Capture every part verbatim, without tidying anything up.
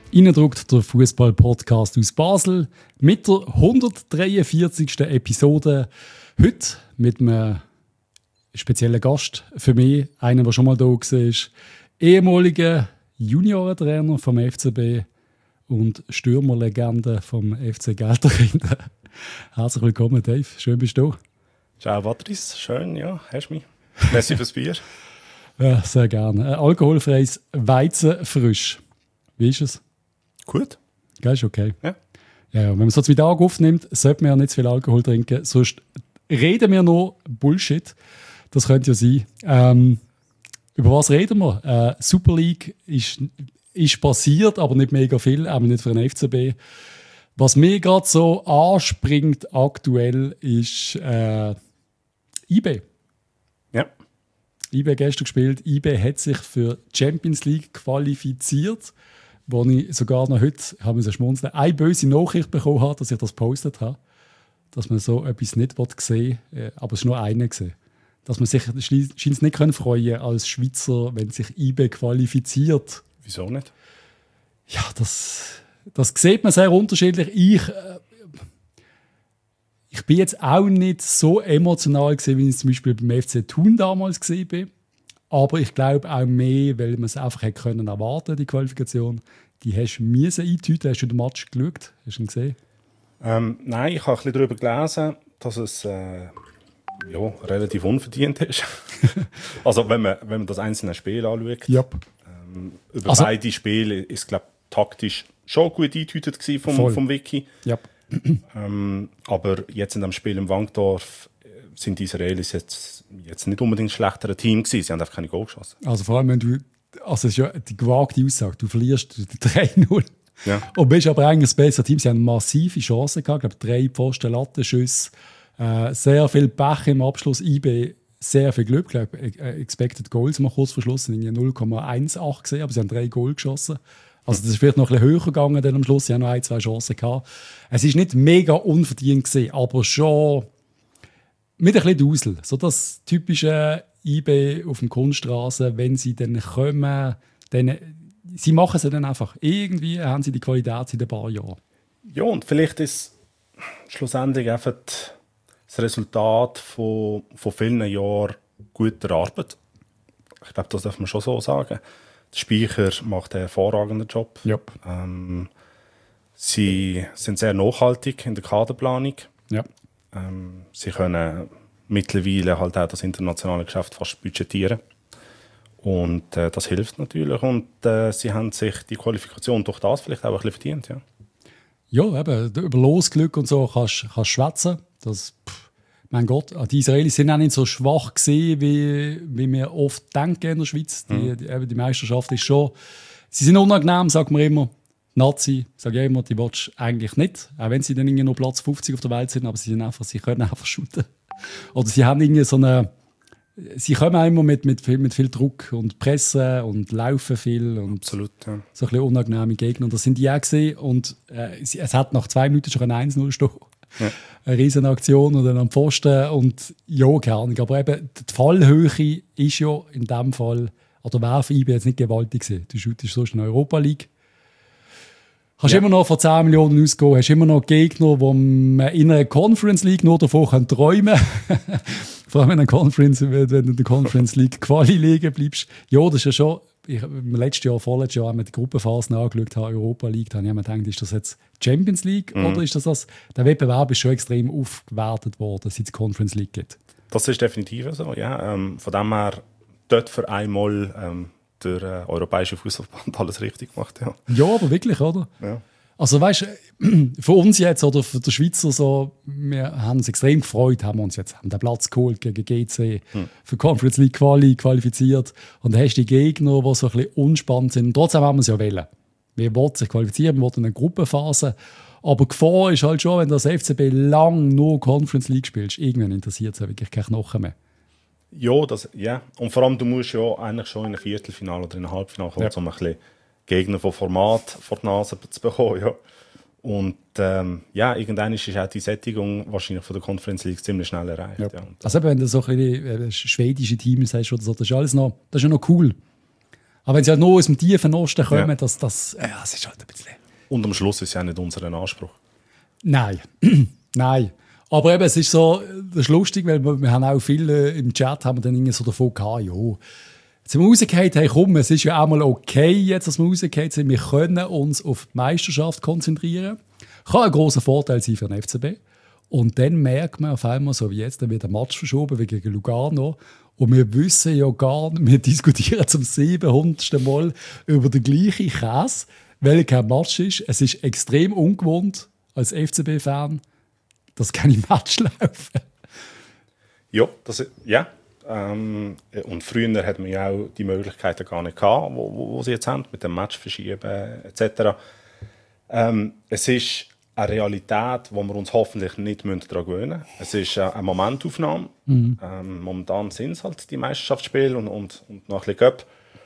Reindruckt der Fußball-Podcast aus Basel mit der hundertdreiundvierzigsten Episode. Heute mit einem speziellen Gast für mich, einer, der schon mal da war, ehemaliger Juniorentrainer vom F C B und Stürmerlegende vom F C Gelterkinden. Herzlich willkommen, Dave. Schön bist du da. Ciao, Patrice. Schön, ja, hast du mich. Merci fürs Bier. Ja, sehr gerne. Ein alkoholfreies Weizenfrisch. Wie ist es? Gut. Gell, ist okay. Ja. Ja, wenn man so zwei Tage aufnimmt, sollte man ja nicht zu viel Alkohol trinken. Sonst reden wir noch Bullshit. Das könnte ja sein. Ähm, über was reden wir? Äh, Super League ist, ist passiert, aber nicht mega viel, auch nicht für den F C B. Was mir gerade so anspringt aktuell ist äh, I B. Ja. I B gestern gespielt. I B hat sich für die Champions League qualifiziert, wo ich sogar noch heute haben wir schmunzeln, eine böse Nachricht bekommen habe, dass ich das gepostet habe, dass man so etwas nicht sehen will, aber es ist nur eine gesehen. Dass man sich scheint nicht können freuen als Schweizer, wenn sich I B qualifiziert. Wieso nicht? Ja, das, das sieht man sehr unterschiedlich. Ich, äh, ich bin jetzt auch nicht so emotional gewesen, wie ich es zum Beispiel beim F C Thun damals gesehen bin. Aber ich glaube auch mehr, weil man es einfach hätte können erwarten, die Qualifikation. Die hast du müssen eintüten. Hast du den Match geschaut? Hast du ihn gesehen? Ähm, nein, ich habe ein bisschen darüber gelesen, dass es äh, ja, relativ unverdient ist. Also wenn man, wenn man das einzelne Spiel anschaut. Yep. Ähm, über Also, beide Spiele ist, glaube ich, taktisch schon gut eingetütet vom, vom Wiki. Yep. ähm, aber jetzt in dem Spiel im Wankdorf sind die Israelis jetzt, jetzt nicht unbedingt ein schlechteres Team gewesen. Sie haben einfach keine Goal geschossen. Also vor allem, wenn du, also es ist ja die gewagte Aussage, du verlierst drei null ja. und bist aber eigentlich das bessere Team. Sie haben massive Chancen gehabt, ich glaube drei Pfosten, Lattenschüsse, äh, sehr viel Pech im Abschluss, I B sehr viel Glück, ich glaube Expected Goals mal kurz vor Schluss sind null Komma achtzehn gesehen, aber sie haben drei Goal geschossen. Also das ist vielleicht noch ein bisschen höher gegangen dann am Schluss, sie haben noch ein, zwei Chancen gehabt. Es ist nicht mega unverdient gewesen, aber schon mit ein bisschen Dusel. So das typische I B auf dem Kunststraße, wenn sie dann kommen, dann, sie machen es dann einfach. Irgendwie haben sie die Qualität seit ein paar Jahren. Ja, und vielleicht ist schlussendlich einfach das Resultat von, von vielen Jahren guter Arbeit. Ich glaube, das darf man schon so sagen. Der Speicher macht einen hervorragenden Job. Yep. Ähm, sie sind sehr nachhaltig in der Kaderplanung. Ja. Ähm, sie können mittlerweile halt auch das internationale Geschäft fast budgetieren. Und äh, das hilft natürlich. Und äh, sie haben sich die Qualifikation durch das vielleicht auch ein bisschen verdient. Ja, ja eben, über Losglück und so kannst du schwätzen. Das, pff, mein Gott, die Israelis sind auch nicht so schwach gewesen, wie, wie wir oft denken in der Schweiz. Die, mhm. die, eben die Meisterschaft ist schon... Sie sind unangenehm, sagt man immer. Nazi, sage ich immer, die willst du eigentlich nicht. Auch wenn sie dann irgendwie noch Platz fünfzig auf der Welt sind, aber sie, sind einfach, sie können einfach shooten. Oder sie haben irgendwie so eine... Sie kommen auch immer mit, mit, viel, mit viel Druck und pressen und laufen viel. Und absolut, ja. So ein bisschen unangenehme Gegner. Und das sind die auch gesehen. Und äh, es hat nach zwei Minuten schon ein eins null stehen. Ja. Eine riesen Aktion und dann am Pfosten. Und ja, keine Ahnung. Aber eben, die Fallhöhe ist ja in dem Fall, oder wäre für I B jetzt nicht gewaltig gewesen. Du shootest sonst in der Europa League. Hast ja. immer noch von zehn Millionen ausgehen, hast immer noch Gegner, die man in einer Conference League nur davon träumen kann. Vor allem in einer Conference, wenn du in der Conference League Quali liegen bleibst. Ja, das ist ja schon, ich, im letzten Jahr, vorletztes Jahr, haben wir die Gruppenphasen angeschaut, haben Europa League, da habe ich mir gedacht, ist das jetzt Champions League mhm. oder ist das das? Der Wettbewerb ist schon extrem aufgewertet worden, seit es Conference League gibt. Das ist definitiv so, ja. Ähm, von dem her, dort für einmal ähm, der äh, Europäische Fußballverband alles richtig gemacht, ja. Ja, aber wirklich, oder? Ja. Also weißt du, für uns jetzt oder für die Schweizer so, wir haben uns extrem gefreut, haben uns jetzt haben den Platz geholt gegen G C, hm. für Conference League Quali qualifiziert und dann hast du die Gegner, die so ein bisschen unspannend sind. Und trotzdem haben wir es ja wollen. Wir wollten sich qualifizieren, wir wollten eine Gruppenphase. Aber die Gefahr ist halt schon, wenn du das F C B lang nur Conference League spielst, irgendwann interessiert es ja wirklich keine Knochen mehr. Ja, das, ja, und vor allem du musst ja eigentlich schon in ein Viertelfinale oder in ein Halbfinale kommen, ja. um ein bisschen Gegner von Format vor die Nase zu bekommen. Ja. Und ähm, ja, irgendwann ist auch die Sättigung wahrscheinlich von der Conference League ziemlich schnell erreicht. Ja. Ja. Also wenn du so ein bisschen schwedische Teams hast oder so, das ist alles noch, das ist ja noch cool. Aber wenn sie halt nur aus dem tiefen Osten kommen, ja. das, das, ja, das ist halt ein bisschen... Und am Schluss ist ja nicht unser Anspruch. Nein, nein. Aber eben, es ist so, das ist lustig, weil wir, wir haben auch viele im Chat haben wir dann irgendwie so davon gehabt, ja, jetzt sind wir rausgefallen, hey komm, es ist ja auch mal okay jetzt, dass wir rausgefallen sind, wir können uns auf die Meisterschaft konzentrieren. Kann ein grosser Vorteil sein für den F C B. Und dann merkt man auf einmal, so wie jetzt, dann wird der Match verschoben wie gegen Lugano. Und wir wissen ja gar nicht, wir diskutieren zum siebenhundertsten Mal über den gleichen Käse, welcher Match ist. Es ist extrem ungewohnt als F C B-Fan, dass keine Match laufen. Ja, das, ja. Ähm, und früher hat man ja auch die Möglichkeiten gar nicht gehabt, wo, wo, wo sie jetzt haben, mit dem Match verschieben et cetera. Ähm, es ist eine Realität, wo wir uns hoffentlich nicht daran gewöhnen müssen. Es ist eine Momentaufnahme. Mhm. Ähm, momentan sind es halt die Meisterschaftsspiele und, und, und noch ein bisschen Cup.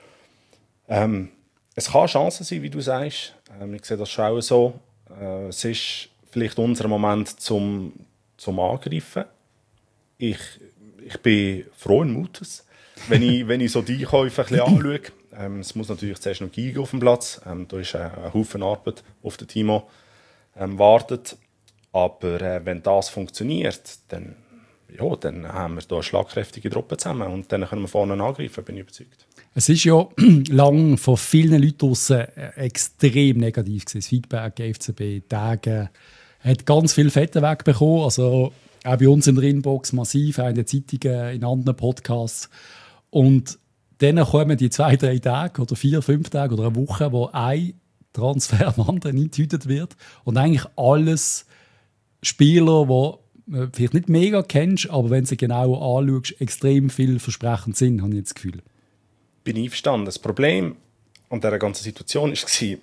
Ähm, es kann Chancen sein, wie du sagst. Ähm, ich sehe das schon so. Äh, es ist vielleicht unser Moment zum, zum Angreifen. Ich, ich bin frohen Mutes, wenn ich, wenn ich so die Einkäufe ein bisschen anschaue. Ähm, es muss natürlich zuerst noch gehen auf dem Platz. Ähm, da ist ein, ein Haufen Arbeit auf den Timo ähm, wartet. Aber äh, wenn das funktioniert, dann, ja, dann haben wir da eine schlagkräftige Truppe zusammen und dann können wir vorne angreifen, bin ich überzeugt. Es ist ja lang von vielen Leuten draussen extrem negativ gewesen. Das Feedback, F C B, Tage, hat ganz viel Fette wegbekommen. Also auch bei uns in der Inbox massiv, auch in den Zeitungen, in anderen Podcasts. Und dann kommen die zwei, drei Tage oder vier, fünf Tage oder eine Woche, wo ein Transfer am anderen eintütet wird. Und eigentlich alles Spieler, die du vielleicht nicht mega kennst, aber wenn du sie genau anschaust, extrem vielversprechend sind, habe ich das Gefühl. Bin ich einverstanden. Das Problem an dieser ganzen Situation war,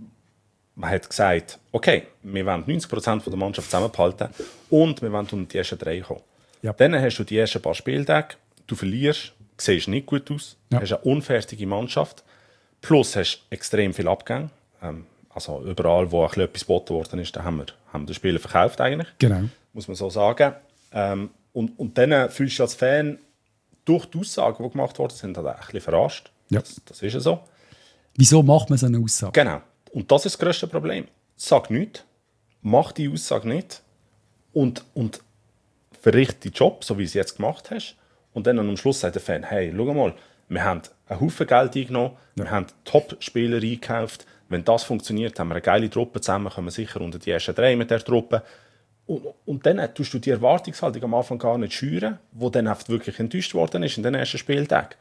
man hat gesagt, okay, wir wollen neunzig Prozent der Mannschaft zusammenhalten und wir wollen unter die ersten drei kommen. Ja. Dann hast du die ersten paar Spieltage, du verlierst, siehst nicht gut aus, ja. hast eine unfertige Mannschaft, plus hast extrem viel Abgänge. Ähm, also überall, wo etwas geboten worden ist, da haben wir, haben wir den Spieler verkauft eigentlich, genau. muss man so sagen. Ähm, und, und dann fühlst du als Fan durch die Aussagen, die gemacht worden sind, halt ein bisschen verarscht. Ja. Das, das ist ja so. Wieso macht man so eine Aussage? Genau. Und das ist das grösste Problem. Sag nichts, mach die Aussage nicht und, und verrichte den Job, so wie du es jetzt gemacht hast. Und dann am Schluss sagt der Fan, hey, schau mal, wir haben einen Haufen Geld eingenommen, ja. wir haben Top-Spieler eingekauft. Wenn das funktioniert, haben wir eine geile Truppe zusammen, kommen wir sicher unter die ersten drei mit der Truppe. Und, und dann tust du die Erwartungshaltung am Anfang gar nicht schüren, wo dann oft wirklich enttäuscht worden ist in den ersten Spieltagen.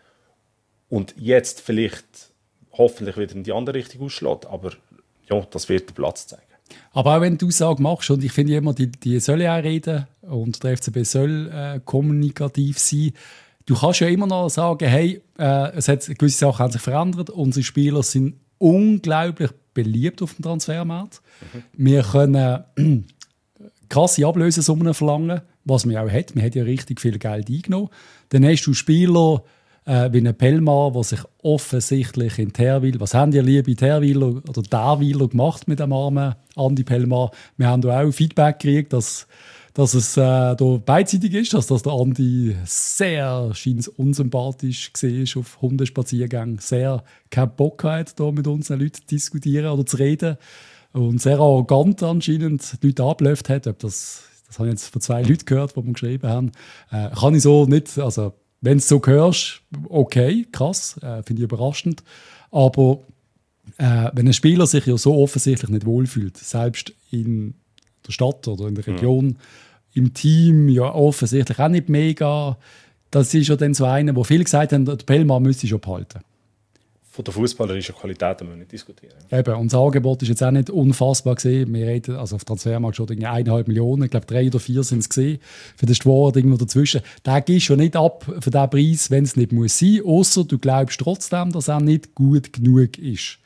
Und jetzt vielleicht hoffentlich wieder in die andere Richtung ausschlägt. Aber ja, das wird der Platz zeigen. Aber auch wenn du Aussagen machst, und ich finde immer, die, die sollen auch reden und der F C B soll äh, kommunikativ sein, du kannst ja immer noch sagen, hey, äh, es hat, gewisse Sachen haben sich verändert, unsere Spieler sind unglaublich beliebt auf dem Transfermarkt. Mhm. Wir können äh, krasse Ablösesummen verlangen, was man auch hat. Man hat ja richtig viel Geld eingenommen. Dann hast du Spieler äh, wie ein Pelmar, der sich offensichtlich in Terwil, was haben die liebe Terwiler oder Terwiler gemacht mit dem armen Andi Pelmar? Wir haben da auch Feedback gekriegt, dass, dass es äh, da beidseitig ist, dass, dass der Andi sehr scheint unsympathisch war auf Hundespaziergängen, sehr keinen Bock hat, da mit unseren Leuten zu diskutieren oder zu reden und sehr arrogant anscheinend die Leute abgelöft hat. Ob das, das habe ich jetzt von zwei Leuten gehört, die mir geschrieben haben. Äh, kann ich so nicht, also wenn du es so hörst, okay, krass, äh, finde ich überraschend. Aber äh, wenn ein Spieler sich ja so offensichtlich nicht wohlfühlt, selbst in der Stadt oder in der Region, mhm. im Team ja offensichtlich auch nicht mega, das ist ja dann so einer, wo viele gesagt haben, der Pelmar müsste schon behalten. Von der fußballerischen Qualität müssen wir nicht diskutieren. Eben, und das Angebot ist jetzt auch nicht unfassbar gesehen. Wir reden also auf Transfermarkt schon eineinhalb Millionen, ich glaube drei oder vier sind es gesehen. Für den Schwor irgendwo dazwischen. Der gehst schon nicht ab für diesen Preis, wenn es nicht muss sein, außer du glaubst trotzdem, dass er nicht gut genug ist.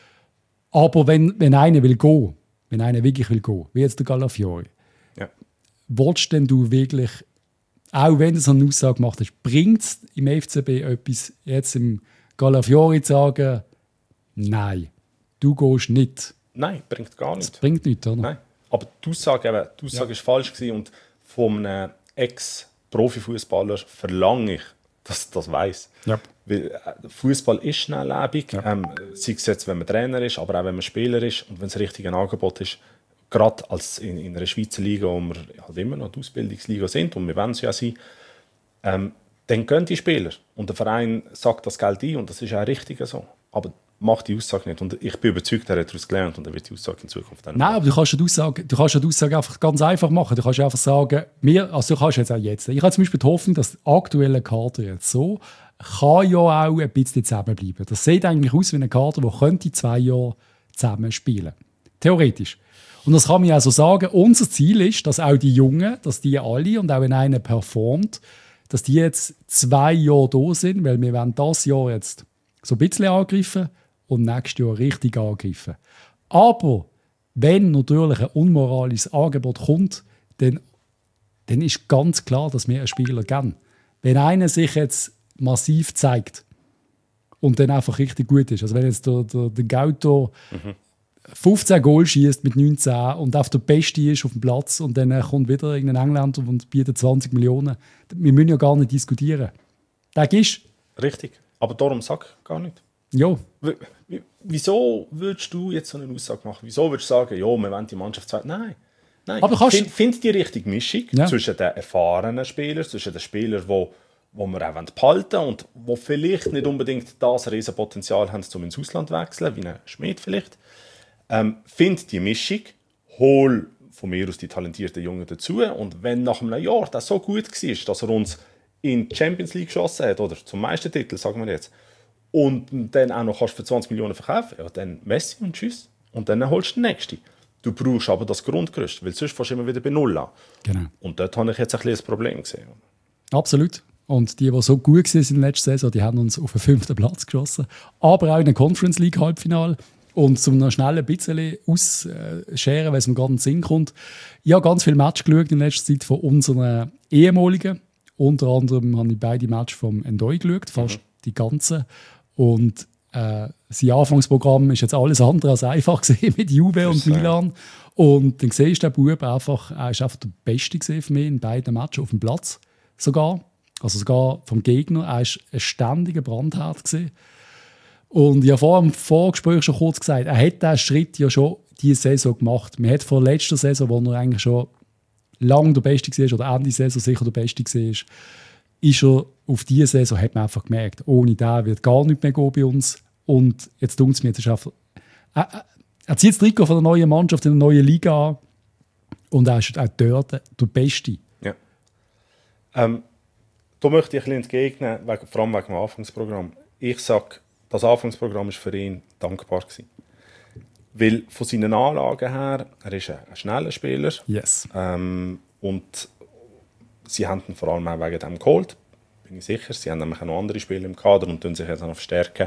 Aber wenn, wenn einer will gehen, wenn einer wirklich will gehen, wie jetzt der Galafiori, ja. willst denn du wirklich, auch wenn du so eine Aussage gemacht hast, bringt es im F C B etwas jetzt im Galafiori zu sagen, nein, du gehst nicht. Nein, bringt gar nichts. Das bringt nichts, oder? Nein, aber die Aussage, eben, die Aussage ja. ist falsch gewesen und von einem Ex-Profifußballer verlange ich, das, das weiss. Ja. Weil Fußball ist schnelllebig, Ja. ähm, sei es jetzt, wenn man Trainer ist, aber auch wenn man Spieler ist und wenn es richtig ein Angebot ist, gerade als in, in einer Schweizer Liga, wo wir halt immer noch die Ausbildungsliga sind und wir wollen es ja sein, ähm, dann gehen die Spieler und der Verein sagt das Geld ein und das ist auch richtig so. Aber macht die Aussage nicht. Und ich bin überzeugt, er hat daraus gelernt und er wird die Aussage in Zukunft dann Nein, aber du kannst ja die Aussage, du kannst ja die Aussage einfach ganz einfach machen. Du kannst ja einfach sagen, wir, also du kannst jetzt auch jetzt. Ich habe zum Beispiel die Hoffnung, dass der aktuelle Kader jetzt so kann ja auch ein bisschen zusammenbleiben. Das sieht eigentlich aus wie ein Kader, der könnte zwei Jahre zusammen spielen. Theoretisch. Und das kann man ja so sagen. Unser Ziel ist, dass auch die Jungen, dass die alle und auch wenn einer performt, dass die jetzt zwei Jahre da sind, weil wir wollen das Jahr jetzt so ein bisschen angreifen und nächstes Jahr richtig angreifen. Aber wenn natürlich ein unmoralisches Angebot kommt, dann, dann ist ganz klar, dass wir einen Spieler geben. Wenn einer sich jetzt massiv zeigt und dann einfach richtig gut ist, also wenn jetzt der, der, der Gauto mhm. fünfzehn Goal schießt mit neunzehn und auf der Beste ist auf dem Platz und dann kommt wieder irgendein Engländer und bietet zwanzig Millionen, wir müssen ja gar nicht diskutieren. Das ist richtig, aber darum sag ich gar nicht. Ja. W- w- Wieso würdest du jetzt so eine Aussage machen? Wieso würdest du sagen, ja, wir wollen die Mannschaft zwei? Nein. Nein. Aber kannst- Find, find die richtige Mischung Ja. zwischen den erfahrenen Spielern, zwischen den Spielern, die wo wir auch behalten wollen und die vielleicht nicht unbedingt das Riesenpotenzial haben, um ins Ausland zu wechseln, wie ein Schmied vielleicht. Ähm, find die Mischung, hol von mir aus die talentierten Jungen dazu und wenn nach einem Jahr das so gut war, dass er uns in die Champions League geschossen hat, oder zum Meistertitel, sagen wir jetzt, und dann auch noch kannst für zwanzig Millionen verkaufen, ja, dann Messi und tschüss. Und dann holst du den nächsten. Du brauchst aber das Grundgerüst, weil sonst fährst du immer wieder bei Null an. Genau. Und dort habe ich jetzt ein bisschen ein Problem gesehen. Absolut. Und die, die so gut waren in der letzten Saison, die haben uns auf den fünften Platz geschossen. Aber auch in der Conference League Halbfinale. Und zum noch schnell ein bisschen ausscheren, wenn es mir gerade in den Sinn kommt. Ich habe ganz viele Matches geschaut in letzter Zeit von unseren ehemaligen. Unter anderem habe ich beide Matches vom Endoi geschaut, fast mhm. die ganzen. Und äh, sein Anfangsprogramm war jetzt alles andere als einfach gewesen, mit Juve und Milan. Und dann siehst du den Bub einfach, er war einfach der Beste für mich in beiden Matches auf dem Platz. Sogar. Also sogar vom Gegner. Er war ein ständiger Brandherd gewesen. Und ich habe vor dem Vorgespräch schon kurz gesagt, er hat diesen Schritt ja schon diese Saison gemacht. Man hat vor der letzten Saison, wo er eigentlich schon lange der Beste war, oder Ende Saison sicher der Beste war, ist er auf diese Saison, hat man einfach gemerkt, ohne den wird gar nichts mehr gehen bei uns. Und jetzt tut es mir, jetzt ist einfach, er, er zieht das Trikot von der neuen Mannschaft in der neuen Liga an und er ist auch dort der Beste. Ja. Ähm, da möchte ich ein bisschen entgegnen, wegen, vor allem wegen dem Anfangsprogramm. Ich sage, das Anfangsprogramm war für ihn dankbar gewesen. Weil von seinen Anlagen her, er ist ein, ein schneller Spieler. Yes. Ähm, und sie haben ihn vor allem auch wegen dem geholt, bin ich sicher. Sie haben nämlich auch noch andere Spieler im Kader und tun sich jetzt noch verstärken.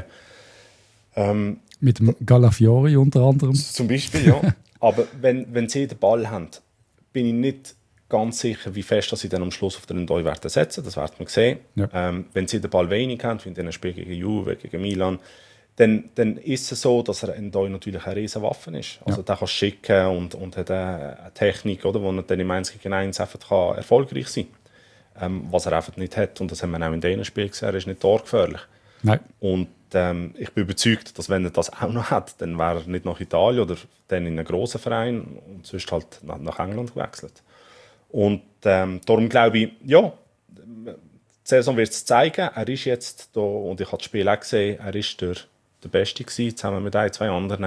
Ähm, Mit dem Galafiori unter anderem. Zum Beispiel, ja. Aber wenn, wenn sie den Ball haben, bin ich nicht ganz sicher, wie fest dass sie dann am Schluss auf den Endoi werden setzen. Das werden wir sehen. Ja. Ähm, wenn sie den Ball wenig haben, wie in den Spielen gegen Juve, gegen Milan, dann, dann ist es so, dass er Endoi natürlich eine riesen Waffe ist. Also ja. Der kann schicken und, und hat eine, eine Technik, oder, wo er dann im eins gegen eins einfach kann erfolgreich sein kann. Ähm, was er einfach nicht hat. Und das haben wir auch in diesen Spielen gesehen, er ist nicht torgefährlich. Nein. Und ähm, ich bin überzeugt, dass wenn er das auch noch hat, dann wäre er nicht nach Italien oder dann in einen grossen Verein und sonst halt nach, nach England gewechselt. Und ähm, darum glaube ich, ja, die Saison wird es zeigen. Er ist jetzt da, und ich habe das Spiel auch gesehen, er ist der, der Beste gewesen, zusammen mit ein, zwei anderen.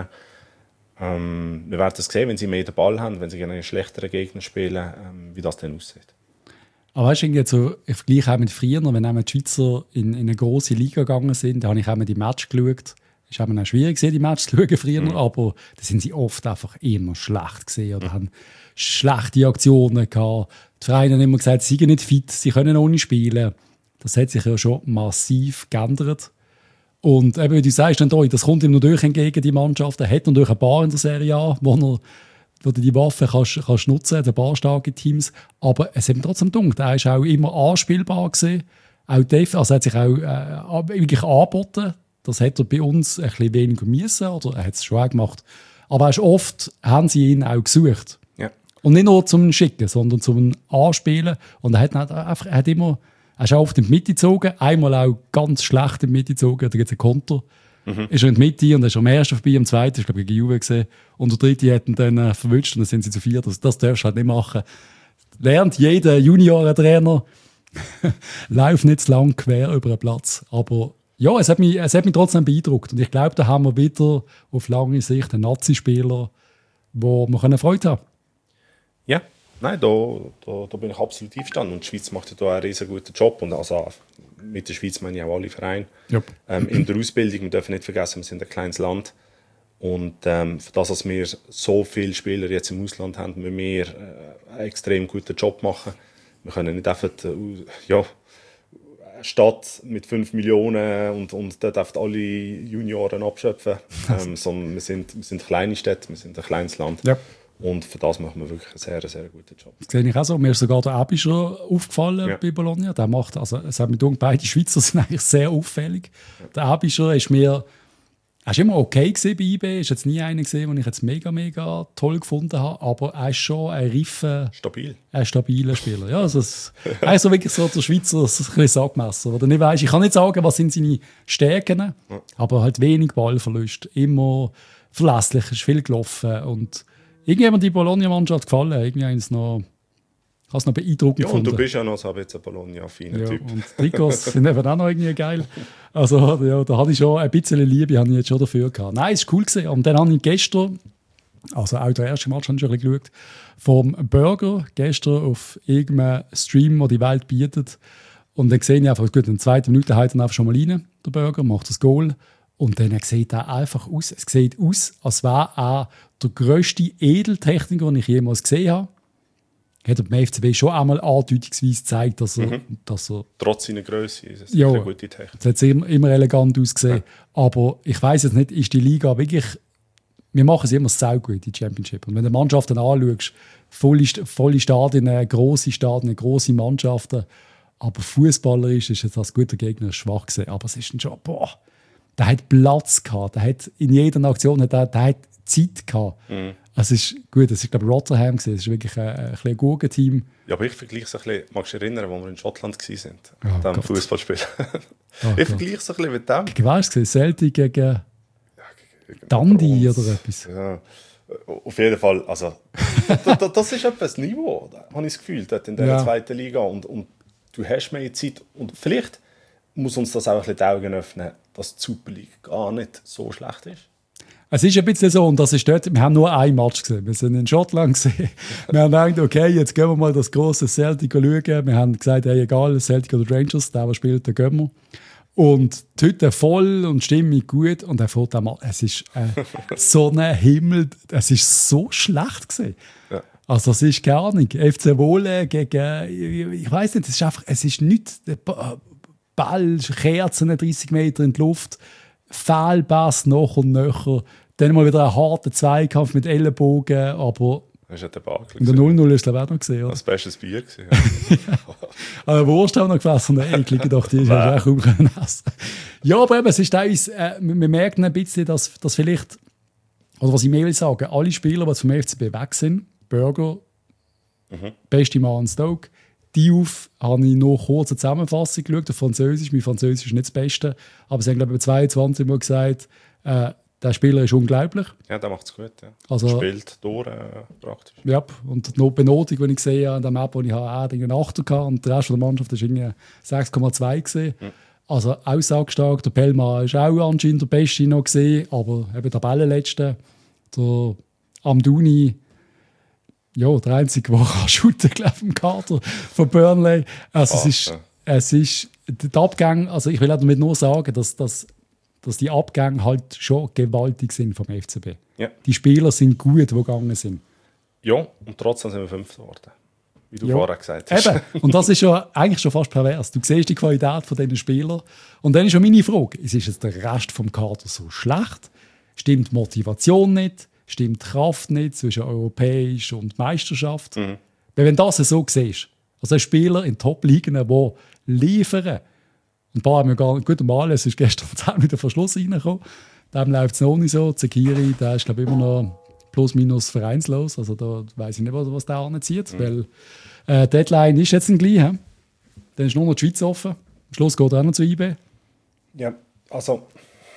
Ähm, wir werden es sehen, wenn sie mehr den Ball haben, wenn sie gegen einen schlechteren Gegner spielen, ähm, wie das dann aussieht. Aber weißt du, jetzt so, ich vergleiche auch mit früher, wenn die Schweizer in, in eine grosse Liga gegangen sind, da habe ich auch mal die Match geschaut. Es war auch schwierig, die Match zu schauen früher, mhm. aber da sind sie oft einfach immer schlecht gesehen oder mhm. haben schlechte Aktionen gehabt. Die Vereine haben immer gesagt, sie sind nicht fit, sie können auch nicht spielen. Das hat sich ja schon massiv geändert. Und eben, wie du sagst, das kommt ihm natürlich entgegen, die Mannschaft. Er hat natürlich ein paar in der Serie A, wo er wo du die Waffe kannst, kannst nutzen, ein paar starke Teams. Aber es hat ihm trotzdem gedacht, er war auch immer anspielbar gewesen. Auch Def, also er hat sich auch äh, wirklich angeboten. Das hat er bei uns ein bisschen weniger müssen, oder er hat es schon auch gemacht. Aber er oft haben sie ihn auch gesucht. Ja. Und nicht nur zum Schicken, sondern zum Anspielen. Und er hat, einfach, er hat immer Er ist auch oft in die Mitte gezogen, einmal auch ganz schlecht in die Mitte gezogen, da gibt es einen Konter. Mhm. Ist er in die Mitte und dann ist er am ersten vorbei, am zweiten, ich glaube gegen Juve gesehen. Und der dritte hat ihn dann äh, verwünscht und dann sind sie zu viert. Das, das darfst du halt nicht machen. Lernt jeder Juniorentrainer, lauf nicht zu lang quer über den Platz. Aber ja, es hat mich, es hat mich trotzdem beeindruckt. Und ich glaube, da haben wir wieder auf lange Sicht einen Nazi-Spieler, wo wir Freude haben können. Ja, nein, da, da, da bin ich absolut einverstanden. Und die Schweiz macht ja da einen riesen guten Job. Und also mit der Schweiz meine ich auch alle Vereine. Yep. Ähm, in der Ausbildung, wir dürfen nicht vergessen, wir sind ein kleines Land. Und ähm, für das, dass wir so viele Spieler jetzt im Ausland haben, müssen wir äh, einen extrem guten Job machen. Wir können nicht einfach äh, ja, eine Stadt mit fünf Millionen und, und dort dürfen alle Junioren abschöpfen. Ähm, sondern wir sind, wir sind kleine Städte, wir sind ein kleines Land. Yep. Und für das machen wir wirklich einen sehr, sehr guten Job. Das sehe ich auch so. Mir ist sogar der Abischer aufgefallen ja. bei Bologna. Der macht, also, es hat mir gedacht, beide Schweizer sind eigentlich sehr auffällig. Ja. Der Abischer ist mir, er war immer okay bei I B, ist jetzt nie einer gesehen, den ich jetzt mega, mega toll gefunden habe, aber er ist schon ein reifer, Stabil. ein stabiler Spieler. Ja, also es, er ist so wirklich so der Schweizer ein Sackmesser. Oder nicht weiss, ich kann nicht sagen, was sind seine Stärken, ja. aber halt wenig Ballverlust, immer verlässlich, ist viel gelaufen und irgendwie hat mir die Bologna-Mannschaft gefallen. Irgendwie habe ich es noch, noch beeindruckend ja, gefunden. Und du bist ja noch so ein Bologna-affiner ja, Typ. Und die Trikots sind eben auch noch irgendwie geil. Also ja, da hatte ich schon ein bisschen Liebe habe ich jetzt schon dafür gehabt. Nein, es war cool gewesen. Und dann habe ich gestern, also auch der erste Match habe ich schon ein bisschen geschaut, vom Burger gestern auf irgendeinem Stream, den die Welt bietet. Und dann sehe ich einfach, gut, in der zweiten Minute hält er einfach schon mal rein, der Burger, macht das Goal. Und dann sieht er einfach aus, es sieht aus, als wäre er der grösste Edeltechniker, den ich jemals gesehen habe. Hat er beim F C B schon einmal andeutungsweise gezeigt, dass er... Mhm. Dass er trotz seiner Größe ist es ja, eine gute Technik. Es hat immer, immer elegant ausgesehen. Ja. Aber ich weiss jetzt nicht, ist die Liga wirklich... Wir machen es immer sehr gut, die Championship. Und wenn du Mannschaften anschaust, volle, volle Stadien, grosse Stadien, grosse Mannschaften, aber fußballerisch ist jetzt als guter Gegner schwach gewesen. Aber es ist ein schon... Boah, der hat Platz gehabt, der hat in jeder Aktion hat der, der hat Zeit gehabt. Mhm. Es ist gut, es ist glaube Rotterdam gewesen, es ist wirklich ein, ein, ein gutes Team. Ja, aber ich vergleiche es ein bisschen, magst du dich erinnern, als wir in Schottland waren, oh, dem Fußballspiel? Oh, ich vergleiche es ein bisschen mit dem. Gegen was war es? Celtic gegen, ja, gegen Dundee oder etwas? Ja, auf jeden Fall, also das, das ist etwas das Niveau, habe ich das Gefühl, dort in der ja. zweiten Liga und, und du hast mehr Zeit und vielleicht muss uns das auch ein bisschen die Augen öffnen, dass die Super League gar nicht so schlecht ist. Es ist ein bisschen so, und das ist dort, wir haben nur ein Match gesehen. Wir sind in Schottland gesehen. Wir haben gedacht, okay, jetzt gehen wir mal das grosse Celtic schauen. Wir haben gesagt, hey, egal, Celtic oder Rangers, der, der spielt, den gehen wir. Und die Hütte voll und Stimmung gut. Und er fährt einmal, es ist äh, so ein Himmel, es ist so schlecht gewesen. Ja. Also es ist gar nicht. F C Wohle gegen, ich weiss nicht, es ist einfach, es ist nichts. Ball, Kerzen dreißig Meter in die Luft, Fehlpass noch und nöcher. Dann mal wieder einen harten Zweikampf mit Ellenbogen, aber... Das ist ja der Bakel. Der null null ist es auch noch gesehen, oder? Das beste Bier gesehen. Ja. Aber Wurst haben wir noch gefressen, eine eklige, doch die hast du auch kaum essen. Ja, aber eben, es ist teilweise, äh, wir merken ein bisschen, dass, dass vielleicht, oder was ich mehr will sagen, alle Spieler, die vom F C B weg sind, Burger, mhm. beste Mann Stoke, Diouf habe ich noch kurz eine Zusammenfassung geschaut, auf Französisch. Mein Französisch ist nicht das Beste. Aber sie haben, glaube ich, zweiundzwanzig Mal gesagt, äh, der Spieler ist unglaublich. Ja, der macht es gut. Ja. Also, spielt durch, äh, praktisch. Ja, und die Benotung, die ich gesehen habe, in der Map, wo ich habe, einen Achter hatte und der Rest der Mannschaft war irgendwie sechs Komma zwei gesehen. Mhm. Also aussagestark. Der Pelma ist auch anscheinend der Beste noch gesehen, aber eben Tabellenletzte. Der Amdouni, ja, der einzige, der kann shooten, glaube ich, im Kader von Burnley. Also Ach, es ist, ja. es ist der Abgang, also ich will auch damit nur sagen, dass, dass, dass die Abgänge halt schon gewaltig sind vom F C B. Ja. Die Spieler sind gut, die gegangen sind. Ja, und trotzdem sind wir Fünfter geworden. Wie du ja. vorher gesagt hast. Eben. Und das ist ja eigentlich schon fast pervers. Du siehst die Qualität von diesen Spielern. Und dann ist schon meine Frage, ist jetzt der Rest vom Kader so schlecht? Stimmt die Motivation nicht? Stimmt die Kraft nicht zwischen Europäisch und Meisterschaft? Mhm. Weil wenn du das so siehst, also ein Spieler in Top-Ligen, die liefern, ein paar haben wir gar nicht, gut, normal, es ist gestern zehn Minuten vor Schluss reingekommen, dem läuft es noch nicht so. Zekiri, der ist glaube ich immer noch plus minus vereinslos, also da weiss ich nicht, was der anzieht, mhm. weil äh, Deadline ist jetzt ein gleich. Dann ist nur noch die Schweiz offen. Am Schluss geht er auch noch zu I B. Ja, also,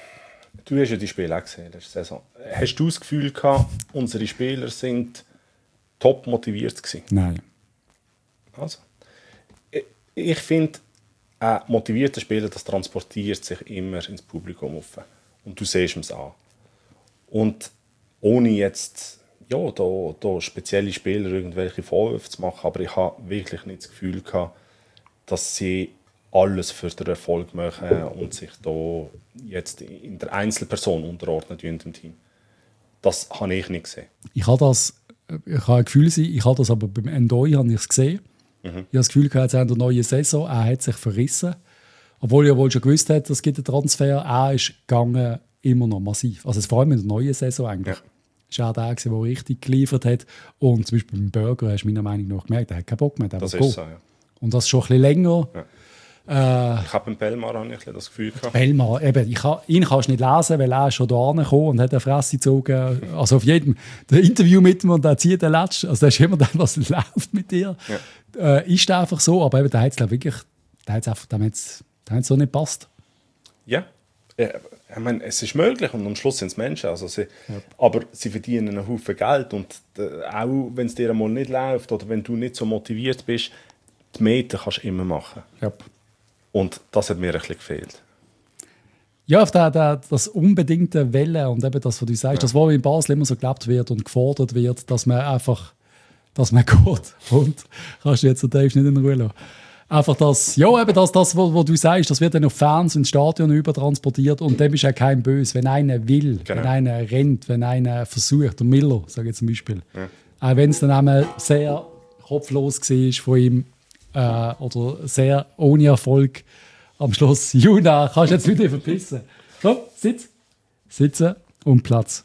du hast ja die Spiele auch gesehen letzte Saison. Hast du das Gefühl gehabt, unsere Spieler sind top motiviert gewesen? Nein. Also, ich, ich finde, ein motivierter Spieler, das transportiert sich immer ins Publikum auf. Und du siehst es an. Und ohne jetzt ja, da, da spezielle Spieler irgendwelche Vorwürfe zu machen, aber ich habe wirklich nicht das Gefühl gehabt, dass sie alles für den Erfolg machen und sich da jetzt in der Einzelperson unterordnen im Team. Das habe ich nicht gesehen. Ich habe das, ich habe ein Gefühl, ich habe das aber beim Endoi habe ich es gesehen. Mhm. Ich habe das Gefühl gehabt, in der neuen Saison, er hat sich verrissen. Obwohl er wohl schon gewusst hat, es gibt einen Transfer, er ist gegangen immer noch massiv. Also vor allem in der neuen Saison eigentlich. Ja. Das war auch der, der richtig geliefert hat. Und zum Beispiel beim Burger hast du meiner Meinung nach gemerkt, er hat keinen Bock mehr. Das ist so, ja. Und das schon ein bisschen länger. Ja. Äh, ich habe beim Pelmar auch nicht das Gefühl gehabt. Pelmar, eben, ich kann, ihn kannst du nicht lesen, weil er ist schon da gekommen und hat eine Fresse gezogen. Also auf jedem der Interview mit ihm und der zieht den Letzten. Also das ist immer das, was läuft mit dir. Ja. Äh, ist einfach so, aber eben, der hat es wirklich, der hat es einfach, dem hat's, dem hat's so nicht gepasst. Ja, ich meine, es ist möglich und am Schluss sind es Menschen. Also sie, ja. Aber sie verdienen einen Haufen Geld und äh, auch wenn es dir einmal nicht läuft oder wenn du nicht so motiviert bist, die Meter kannst du immer machen. Ja. Und das hat mir ein bisschen gefehlt. Ja, auf der, der, das unbedingte Welle und eben das, was du sagst, ja. Das, was in Basel immer so gelebt wird und gefordert wird, dass man einfach, dass man geht. Und kannst du jetzt den Dave nicht in Ruhe lassen. Einfach das, ja, eben das, das was, was du sagst, das wird dann auf Fans ins Stadion übertransportiert und dem ist ja kein Böse. Wenn einer will, genau. Wenn einer rennt, wenn einer versucht, der Miller, sage ich zum Beispiel, ja. Auch wenn es dann einmal sehr kopflos war von ihm äh, oder sehr ohne Erfolg, am Schluss, Juna, kannst du jetzt wieder verpissen. So, sitz, sitzen und Platz.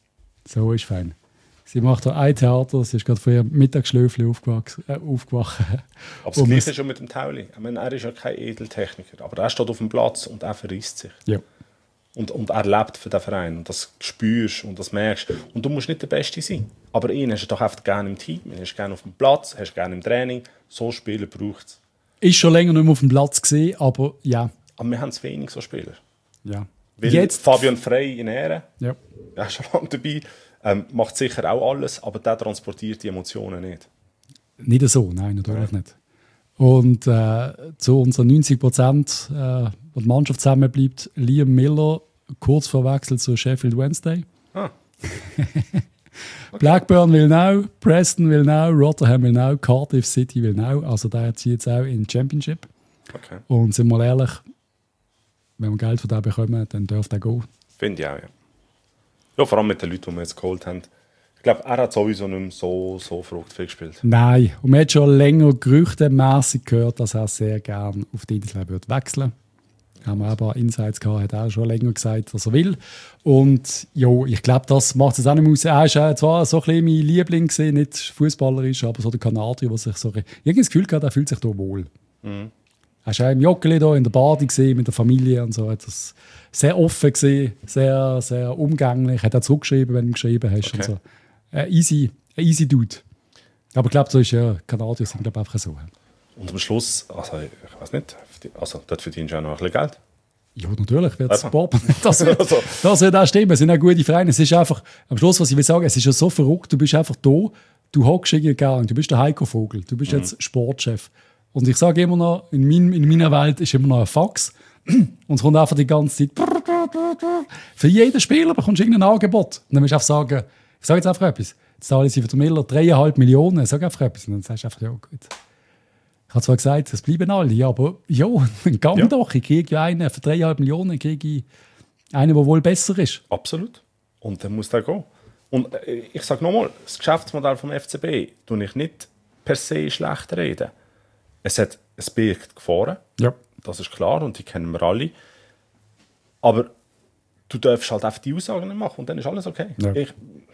So ist fein. Sie macht da ein Theater, sie ist gerade von ihrem Mittagsschläfchen aufgewacht. Äh, aufgewacht. Aber das Gleiche ist schon mit dem Tauli. Ich meine, er ist ja kein Edeltechniker, aber er steht auf dem Platz und er verrisst sich. Ja. Und, und er lebt für den Verein und das spürst und das merkst. Und du musst nicht der Beste sein, aber ihn hast du doch einfach gerne im Team, ihn hast du gerne auf dem Platz, hast du gerne im Training. So Spieler braucht es. Ist schon länger nicht mehr auf dem Platz gesehen, aber ja. Aber wir haben zu wenig so Spieler. Ja. Weil jetzt Fabian Frey in Ehre, ja. Er ist schon lange dabei, ähm, macht sicher auch alles, aber der transportiert die Emotionen nicht. Nicht so, nein, natürlich nein. nicht. Und äh, zu unseren neunzig Prozent, äh, wo die Mannschaft zusammenbleibt, Liam Miller, kurz vor Wechsel zu Sheffield Wednesday. Ah. Okay. Blackburn will now, Preston will now, Rotherham will now, Cardiff City will now. Also der zieht jetzt auch in die Championship. Okay. Und sind wir mal ehrlich, wenn wir Geld von dem bekommen, dann dürfte er gehen. Finde ich auch, ja. Ja, vor allem mit den Leuten, die wir jetzt geholt haben. Ich glaube, er hat sowieso nicht mehr so, so verrückt viel gespielt. Nein, und man hat schon länger gerüchtemässig gehört, dass er sehr gerne auf die Insel würde wechseln. Haben wir auch ein paar Insights gehabt, hat er schon länger gesagt, was er will. Und ja, ich glaube, das macht es auch nicht mehr aus. Er war zwar so ein bisschen mein Liebling gewesen, nicht fußballerisch, aber so der Kanadier, der sich so... Ich habe das Gefühl gehabt, er fühlt sich hier wohl. Mhm. Er war auch im Joggeli hier in der Bade gesehen, mit der Familie und so. Das sehr offen gesehen, sehr, sehr umgänglich. Hat auch zurückgeschrieben, wenn du geschrieben hast. Okay. Und so. Ein easy, ein easy Dude. Aber ich glaube, so ist ja, Kanadier sind glaube einfach so. Und am Schluss, also ich weiß nicht, also dort verdienst du auch noch ein bisschen Geld. Ja, natürlich wird es das, wird, das wird auch stimmen. Es sind auch gute Vereine. Es ist einfach, am Schluss, was ich will sagen, es ist ja so verrückt, du bist einfach da, du hockst irgendwie gar nicht, du bist der Heiko Vogel, du bist mhm. jetzt Sportchef. Und ich sage immer noch, in, mein, in meiner Welt ist immer noch ein Fax und es kommt einfach die ganze Zeit. Für jeden Spieler bekommst du irgendein Angebot. Und dann musst du einfach sagen, ich sage jetzt einfach etwas, jetzt zahle ich sie für den Miller dreieinhalb Millionen, sag einfach etwas. Und dann sagst du einfach, ja gut. Ich habe zwar gesagt, es bleiben alle, aber ja, dann kann ja. doch. Ich kriege ja einen, für dreieinhalb Millionen kriege ich einen, der wohl besser ist. Absolut. Und dann muss der gehen. Und ich sage nochmal, das Geschäftsmodell vom F C B tue ich nicht per se schlecht reden. Es hat es birgt Gefahren, ja. Das ist klar und die kennen wir alle. Aber du darfst halt einfach die Aussagen nicht machen und dann ist alles okay. Ja. Ich,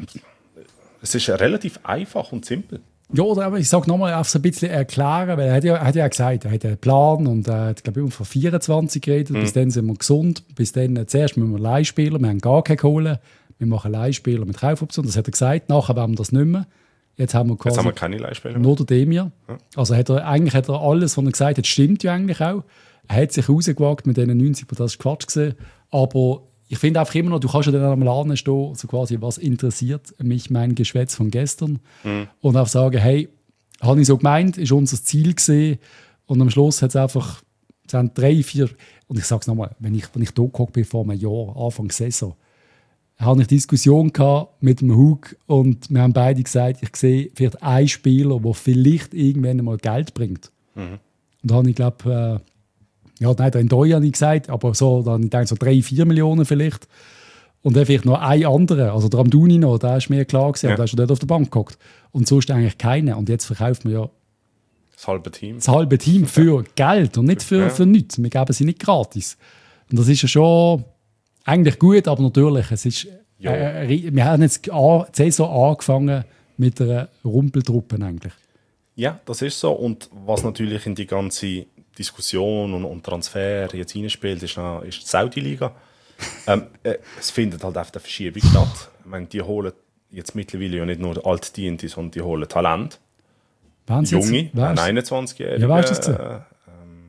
es ist relativ einfach und simpel. Ja, oder aber ich sage nochmal, einfach so ein bisschen erklären, weil er hat ja, er hat ja gesagt, er hat einen Plan und er hat, glaube ich, von vierundzwanzig geredet, mhm. Bis dann sind wir gesund, bis dann, äh, zuerst müssen wir Leihspieler, wir haben gar keine Kohle, wir machen Leihspieler mit Kaufoption, das hat er gesagt, nachher werden wir das nicht mehr. Jetzt haben wir quasi Jetzt haben wir keine Leihspieler mehr. nur den Demir. Ja. Also hat er, eigentlich hat er alles, was er gesagt hat, stimmt ja eigentlich auch. Er hat sich rausgewagt mit diesen neunzig Prozent, das war Quatsch gewesen. Aber ich finde einfach immer noch, du kannst ja dann am Laden stehen, so quasi, was interessiert mich mein Geschwätz von gestern? Mhm. Und auch sagen, hey, habe ich so gemeint, ist unser Ziel gesehen. Und am Schluss hat es einfach, es haben drei, vier, und ich sage es nochmal, wenn ich, wenn ich da geguckt bin vor einem Jahr, Anfang Saison, hatte ich Diskussion gehabt mit dem Hug und wir haben beide gesagt, ich sehe vielleicht einen Spieler, der vielleicht irgendwann mal Geld bringt. Mhm. Und da habe ich, glaube äh, ja, nein, den Doi habe ich gesagt, aber so, dann ich denke so drei, vier Millionen vielleicht. Und dann vielleicht noch ein anderer, also der Amdouni noch, der ist mir klar gewesen, ja. Der ist schon dort auf der Bank gehockt. Und sonst eigentlich keiner. Und jetzt verkauft man ja das halbe Team. Das halbe Team für Geld und nicht für, ja. für nichts. Wir geben sie nicht gratis. Und das ist ja schon eigentlich gut, aber natürlich, es ist, ja. äh, wir haben jetzt die Saison angefangen mit einer Rumpeltruppe eigentlich. Ja, das ist so. Und was natürlich in die ganze Diskussion und, und Transfer jetzt hineinspielt, ist, ist die Saudi-Liga. ähm, äh, es findet halt auf der Verschiebung statt. Ich meine, die holen jetzt mittlerweile ja nicht nur Altdiente, sondern die holen Talent. Junge, ein einundzwanzigjähriger. Ja, weißt du das? Äh, ähm,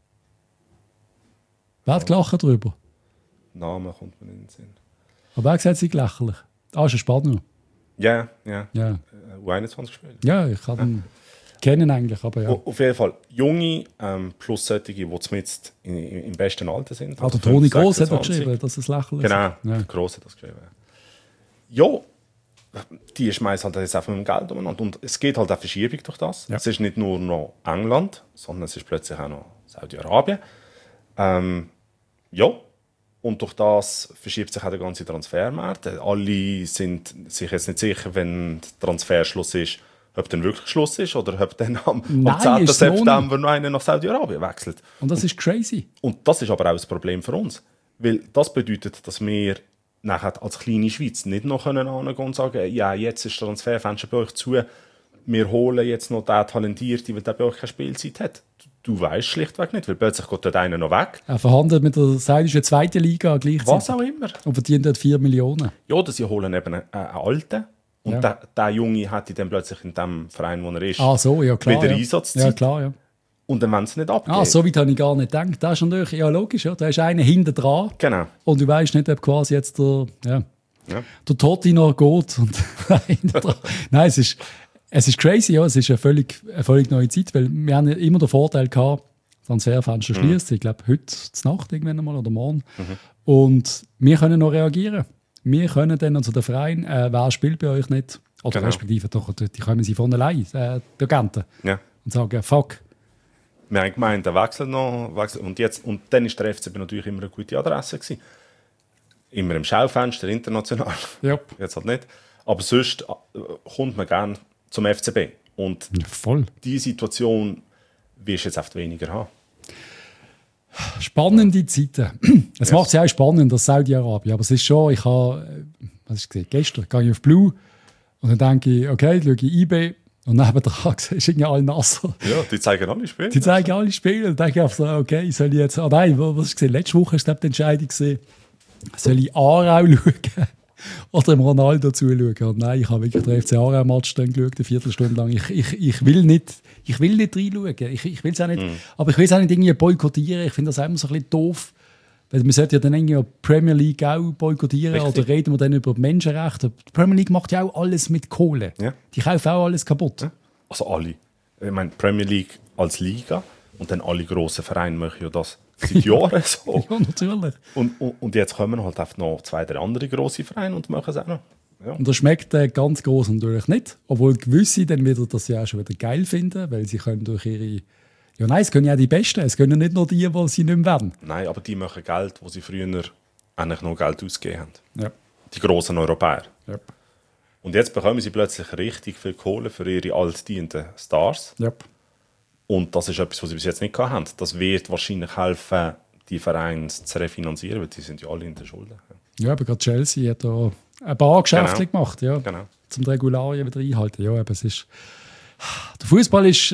Wer hat gelacht darüber? Name kommt mir in den Sinn. Aber er sagt, sie lächerlich. Ah, ist ein Spanier. Ja, ja. ja. U einundzwanzig gespielt. Ja, ich kann ihn ja. kennen eigentlich, aber ja. Auf jeden Fall Junge ähm, plus solche, die zumindest in, in, im besten Alter sind. Ah, der Toni Gross hat er geschrieben, dass es lächerlich ist. Genau, ja. Gross hat das geschrieben. Ja, die schmeißen halt jetzt einfach mit dem Geld umeinander. Und es geht halt eine Verschiebung durch das. Ja. Es ist nicht nur noch England, sondern es ist plötzlich auch noch Saudi-Arabien. Ähm, ja, und durch das verschiebt sich auch der ganze Transfermarkt. Alle sind sich jetzt nicht sicher, wenn der Transferschluss ist, ob dann wirklich Schluss ist oder ob dann am, Nein, am zehnten September noch einer nach Saudi-Arabien wechselt. Und das ist crazy. Und das ist aber auch das Problem für uns. Weil das bedeutet, dass wir nachher als kleine Schweiz nicht noch können und sagen, ja, jetzt ist das Transferfenster bei euch zu, wir holen jetzt noch den Talentierten, weil der bei euch keine Spielzeit hat. Du weißt schlichtweg nicht, weil plötzlich geht dort einer noch weg. Er verhandelt mit der saudischen zweiten Liga gleichzeitig. Was auch immer. Und verdient dort vier Millionen. Ja, oder sie holen eben einen, einen Alten. Und ja. der, der Junge hat dann plötzlich in dem Verein, wo er ist, ah, so, ja, klar, wieder ja. Einsatzzeit. Ja, klar, ja. Und dann wollen sie nicht abgeben. Ah, so weit habe ich gar nicht gedacht. Das ist natürlich, ja logisch, ja. Da ist einer hinten dran. Genau. Und du weißt nicht, ob quasi jetzt der, ja, ja. der Totti noch geht. Und hinten dran. Nein, es ist, es ist crazy, ja. Es ist eine völlig, eine völlig neue Zeit, weil wir haben immer den Vorteil gehabt, Transferfenster mhm. schließt. Ich glaube, heute zur Nacht irgendwann mal oder morgen. Mhm. Und wir können noch reagieren. Wir können dann, also der Verein, äh, wer spielt bei euch nicht? Oder genau. respektive, doch, die kommen sie von allein, äh, die Agenten. Ja. Und sagen, fuck. Wir haben gemeint, der wechselt noch. Wechselt. Und, jetzt, und dann war der F C B natürlich immer eine gute Adresse gewesen. Immer im Schaufenster, international. Yep. Jetzt halt nicht. Aber sonst äh, kommt man gerne zum F C B. Und ja, voll. Diese Situation wirst du jetzt oft weniger haben. Spannende Zeiten. Es yes. macht es ja auch spannend, das Saudi-Arabien. Aber es ist schon, ich habe, was ich gesehen, gestern gehe ich auf Blue und dann denke ich, okay, schaue ich I B und nebendran ist irgendwie alle nasser. Ja, die zeigen alle Spiele. Die zeigen alle Spiele. Und dann denke ich so, okay, soll ich jetzt, oh nein, was ich gesehen, letzte Woche ist die Entscheidung gesehen, soll ich Aarau schauen oder dem Ronaldo zuschauen? Und nein, ich habe wirklich den F C Aarau-Match dann geschaut, eine Viertelstunde lang. Ich, ich, ich will nicht, ich will nicht reinschauen. Ich, ich will es auch nicht, mm. aber ich will es auch nicht irgendwie boykottieren. Ich finde das immer so ein bisschen doof. Weil man sollte ja dann irgendwie die Premier League auch boykottieren. Richtig. Oder reden wir dann über Menschenrechte. Die Premier League macht ja auch alles mit Kohle. Ja. Die kaufen auch alles kaputt. Ja. Also alle. Ich meine, Premier League als Liga und dann alle grossen Vereine machen ja das seit Jahren so. Ja, natürlich. Und, und, und jetzt kommen halt einfach noch zwei, drei andere grosse Vereine und machen es auch noch. Ja. Und das schmeckt äh, ganz gross natürlich nicht. Obwohl gewisse dann wieder das ja auch schon wieder geil finden, weil sie können durch ihre... Ja nein, es können ja auch die Besten. Es können nicht nur die, die sie nicht mehr wollen. Nein, aber die machen Geld, wo sie früher eigentlich noch Geld ausgegeben haben. Ja. Die grossen Europäer. Ja. Und jetzt bekommen sie plötzlich richtig viel Kohle für ihre altdienten Stars. Ja. Und das ist etwas, was sie bis jetzt nicht hatten. Das wird wahrscheinlich helfen, die Vereine zu refinanzieren, weil die sind ja alle in der Schulden. Ja, aber gerade Chelsea hat da ein paar Geschäfte genau. gemacht, ja, genau. zum die Regularien wieder einhalten. Ja, aber es ist... Der Fußball ist...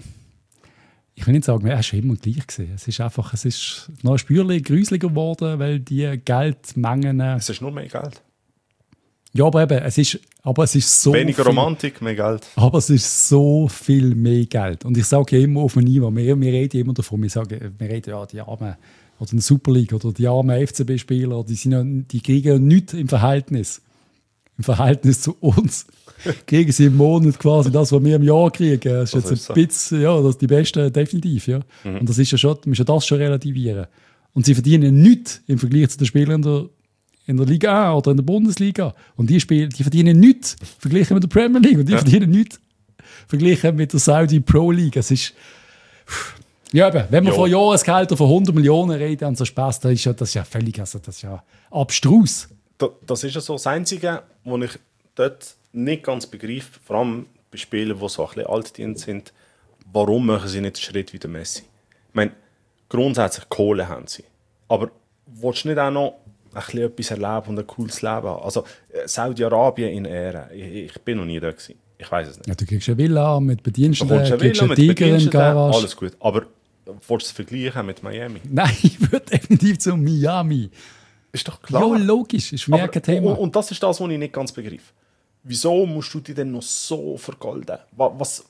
Ich will nicht sagen, er war schon immer gleich gewesen. Es ist einfach, es ist noch ein Spürchen gruseliger geworden, weil die Geldmengen... Es ist nur mehr Geld. Ja, aber eben, es ist, aber es ist so Weniger viel, Romantik, mehr Geld. aber es ist so viel mehr Geld. Und ich sage ja immer auf dem Niveau, wir, wir reden immer davon, wir sagen, wir reden ja, die armen, oder in der Super League, oder die armen F C B-Spieler, die, sind ja, die kriegen ja nichts im Verhältnis. Im Verhältnis zu uns kriegen sie im Monat quasi das, was wir im Jahr kriegen. Das ist Das jetzt ist ein so. bisschen, ja, das ist die Beste, definitiv. Ja. Mhm. Und das ist ja schon, man muss ja das schon relativieren. Und sie verdienen nichts im Vergleich zu den Spielern in der, in der Liga A oder in der Bundesliga. Und die, Spiel, die verdienen nichts verglichen mit der Premier League. Und die Ja. verdienen nichts verglichen mit der Saudi Pro League. Es ist... Ja, eben, wenn wir Ja. von Jahresgehältern von hundert Millionen reden und so Spaß, das ist ja, das ist ja völlig, also das ist ja abstrus. Da- Das ist ja so das Einzige, was ich dort nicht ganz begreife, vor allem bei Spielern, die so ein bisschen altdient sind, warum machen sie nicht einen Schritt wie der Messi? Ich meine, grundsätzlich Kohle haben sie, aber willst du nicht auch noch ein bisschen etwas erleben und ein cooles Leben haben? Also äh, Saudi-Arabien in Ehre, ich, ich bin noch nie da gewesen, ich weiß es nicht. Ja, du kriegst eine Villa mit Du Bediensteten, kommst du ja kriegst Villa einen mit Tiger in Bediensteten, Garage. alles gut, aber willst du es vergleichen mit Miami? Nein, ich würde definitiv zu Miami. Ist doch Ja, klar. logisch, ist für mich Aber- kein Thema. Und, und das ist das, was ich nicht ganz begreife. Wieso musst du dich denn noch so vergolden? Wa- Was?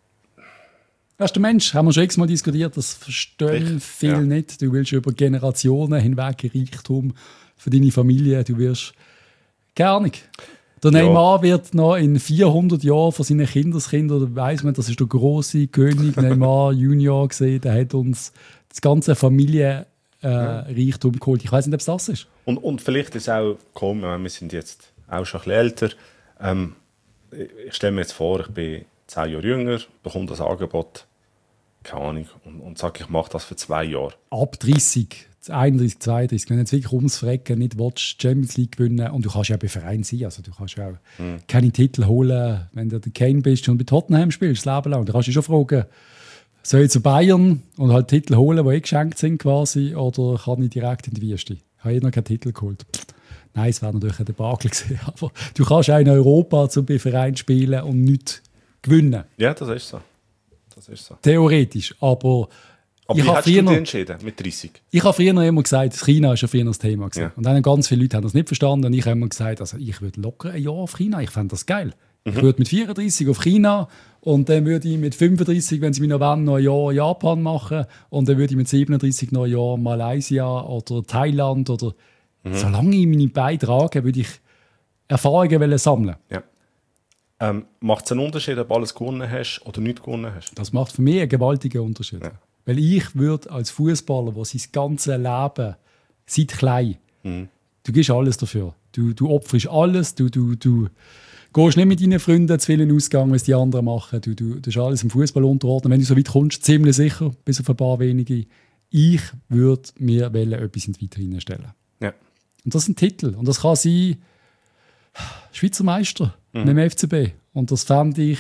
Das ist der Mensch, haben wir schon x-mal diskutiert, das verstehen Richtig, viele ja. nicht. Du willst über Generationen hinweg Reichtum für deine Familie, du wirst... Keine Ahnung. Der Ja. Neymar wird noch in vierhundert Jahren von seinen Kindeskindern, weiss man, das ist der große König Neymar Junior gesehen, der hat uns das ganze Familienreichtum äh, Reichtum geholt. Ich weiß nicht, ob es das ist. Und, und vielleicht ist es auch komisch, wir sind jetzt auch schon ein bisschen älter. Ähm, ich ich stelle mir jetzt vor, ich bin zehn Jahre jünger, bekomme das Angebot, keine Ahnung, und, und sage, ich mache das für zwei Jahre. Ab dreißig, einunddreißig, zweiunddreißig, wenn du jetzt wirklich ums Verrecken nicht willst, die Champions League gewinnen und du kannst ja bei Verein sein, also du kannst ja auch Mhm. keine Titel holen, wenn du der Kane bist und bei Tottenham spielst, das Leben lang. Da kannst du dich schon fragen, soll ich zu Bayern und halt Titel holen, die eh geschenkt sind quasi, oder kann ich direkt in die Wüste? Ich habe eh noch keinen Titel geholt. Pff, nein, es wäre natürlich ein Debakel gewesen, aber du kannst auch in Europa zum bei Verein spielen und nicht gewinnen, Ja, das ist so. Das ist so. theoretisch, aber Aber ich wie habe hast du früher- dich entschieden mit dreißig? Ich habe früher immer gesagt, China ist ja früher das Thema gewesen. Ja. Und dann haben ganz viele Leute haben das nicht verstanden. Und ich habe immer gesagt, also ich würde locker ein Jahr auf China. Ich fände das geil. Mhm. Ich würde mit vierunddreißig auf China und dann würde ich mit fünfunddreißig, wenn sie mich noch wollen, noch ein Jahr Japan machen und dann würde ich mit siebenunddreißig noch ein Jahr Malaysia oder Thailand oder Mhm. solange ich meine Beine trage, würde ich Erfahrungen wollen sammeln. Ja. Ähm, Macht es einen Unterschied, ob du alles gewonnen hast oder nicht gewonnen hast? Das macht für mich einen gewaltigen Unterschied. Ja. Weil ich würde als Fußballer, der sein ganzes Leben, seit klein, Mhm. du gibst alles dafür. Du, du opferst alles, du, du, du gehst nicht mit deinen Freunden zu vielen Ausgang, was die anderen machen. Du, du, du hast alles im Fußball unterordnen. Wenn du so weit kommst, ziemlich sicher, bis auf ein paar wenige. Ich würde mir wollen, etwas in die Vitrine stellen. Ja. Und das ist ein Titel. Und das kann sein Schweizer Meister mit dem F C B. Und das fände ich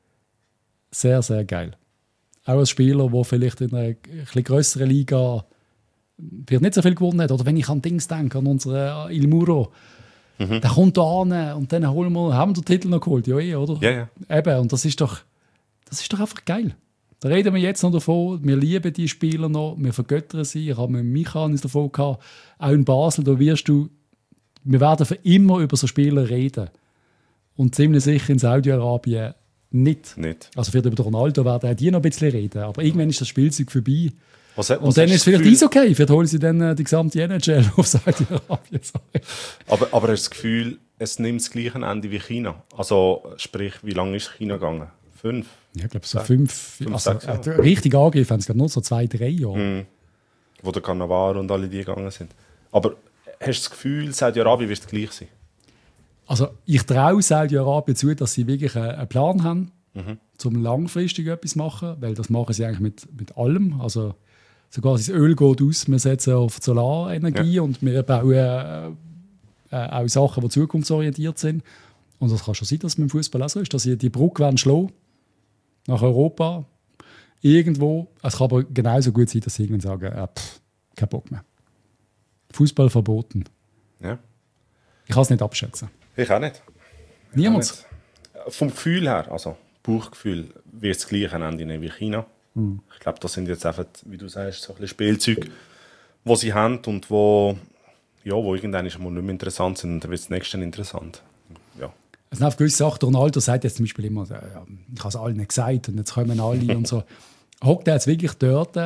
sehr, sehr geil. Auch als Spieler, der vielleicht in einer etwas grösseren Liga vielleicht nicht so viel gewonnen hat. Oder wenn ich an Dings denke, an unseren Il Muro. Der kommt da an und dann holen wir, haben wir den Titel noch geholt. Ja, eh, oder? Ja, ja. Eben, und das ist doch, das ist doch einfach geil. Da reden wir jetzt noch davon, wir lieben die Spieler noch, wir vergöttern sie. Ich habe mit Michael davon gehabt, auch in Basel, da wirst du, wir werden für immer über so Spieler reden. Und ziemlich sicher in Saudi-Arabien nicht. Nicht. Also vielleicht über den Ronaldo werden auch die noch ein bisschen reden, aber irgendwann ist das Spielzeug vorbei. Was, was Und dann hast ist du es das vielleicht Gefühl- okay, vielleicht holen sie dann äh, die gesamte N H L auf Saudi-Arabien. Sorry. Aber, aber hast du das Gefühl, es nimmt das gleiche Ende wie China? Also, sprich, wie lange ist China gegangen? Fünf? Ja, ich glaube so Ja. fünf, Fünf, also sechs Jahre. äh, richtig angegriffen haben es glaube nur so zwei, drei Jahre. Mhm. Wo der Cannavaro und alle die gegangen sind. Aber hast du das Gefühl, Saudi-Arabien wird gleich sein? Also ich traue Saudi-Arabien zu, dass sie wirklich einen einen Plan haben, Mhm. zum langfristig etwas zu machen, weil das machen sie eigentlich mit, mit allem. Also sogar das Öl geht aus, wir setzen auf Solarenergie und wir bauen äh, äh, auch Sachen, die zukunftsorientiert sind. Und das kann schon sein, dass es mit dem Fußball auch so ist, dass sie die Brücke wollen schlagen nach Europa, irgendwo. Es kann aber genauso gut sein, dass sie irgendwann sagen, äh, pff, kein Bock mehr. Fußball verboten. Ja. Ich kann es nicht abschätzen. Ich auch nicht. Niemand. Auch nicht. Vom Gefühl her, also Bauchgefühl, wird es das gleiche Ende nehmen wie China. Mhm. Ich glaube, das sind jetzt einfach, wie du sagst, so ein bisschen Spielzeuge, die sie haben und wo, ja, wo irgendwann mal nicht mehr interessant sind und dann wird das nächste interessant. Es sind auch gewisse Sachen. Ronaldo sagt jetzt zum Beispiel immer, ja, ich habe es allen gesagt und jetzt kommen alle und so. Hockt er jetzt wirklich dort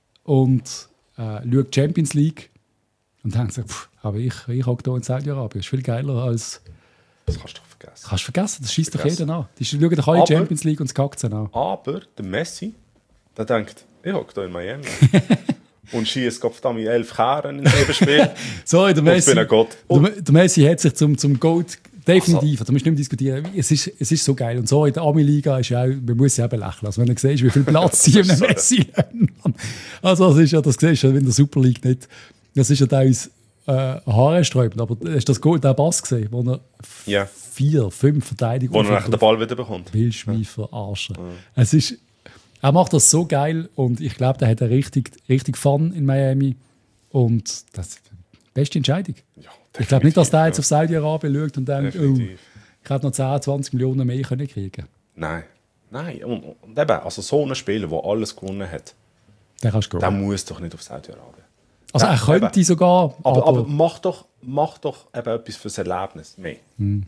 und äh, schaut Champions League und denkt sich, pff, aber ich, ich hocke hier in Saudi-Arabien. Das ist viel geiler als... Das kannst du doch vergessen. Kannst du vergessen, das schießt doch jeder an. Die schauen doch alle Champions League und es kackt sie an. Aber der Messi, der denkt, ich hocke hier in Miami. Und schießt verdammt elf Kehren in jedem Spiel. Sorry, der Messi, ich bin ein Gott. Der, der Messi hat sich zum, zum Goat definitiv, also, da musst du nicht mehr diskutieren. Es ist, es ist so geil. Und so in der Ami-Liga ist ja auch, man muss ja eben lächeln. Also wenn du siehst, wie viel Platz sie in einem Messi haben. Also das ist ja, das siehst du in der Super League nicht. Das ist ja teilweise äh, haarsträubend. Aber hast du das Goal, den Pass gesehen, wo er ja. vier, fünf Verteidigungen... Wo er nachher den Ball wieder bekommt. Willst du mich verarschen? Ja. Es ist... Er macht das so geil und ich glaube, er hat eine richtig, richtig Fun in Miami. Und das ist die beste Entscheidung. Ja, ich glaube nicht, dass der jetzt auf Saudi-Arabien schaut und denkt, oh, ich hätte noch zehn, zwanzig Millionen mehr können kriegen. Nein, nein. Und, und eben, also so ein Spieler, der alles gewonnen hat, der, kannst du der muss doch nicht auf Saudi-Arabien. Also Nein, er könnte eben. sogar... Aber, aber, aber mach doch, mach doch eben etwas fürs Erlebnis mehr. Hm.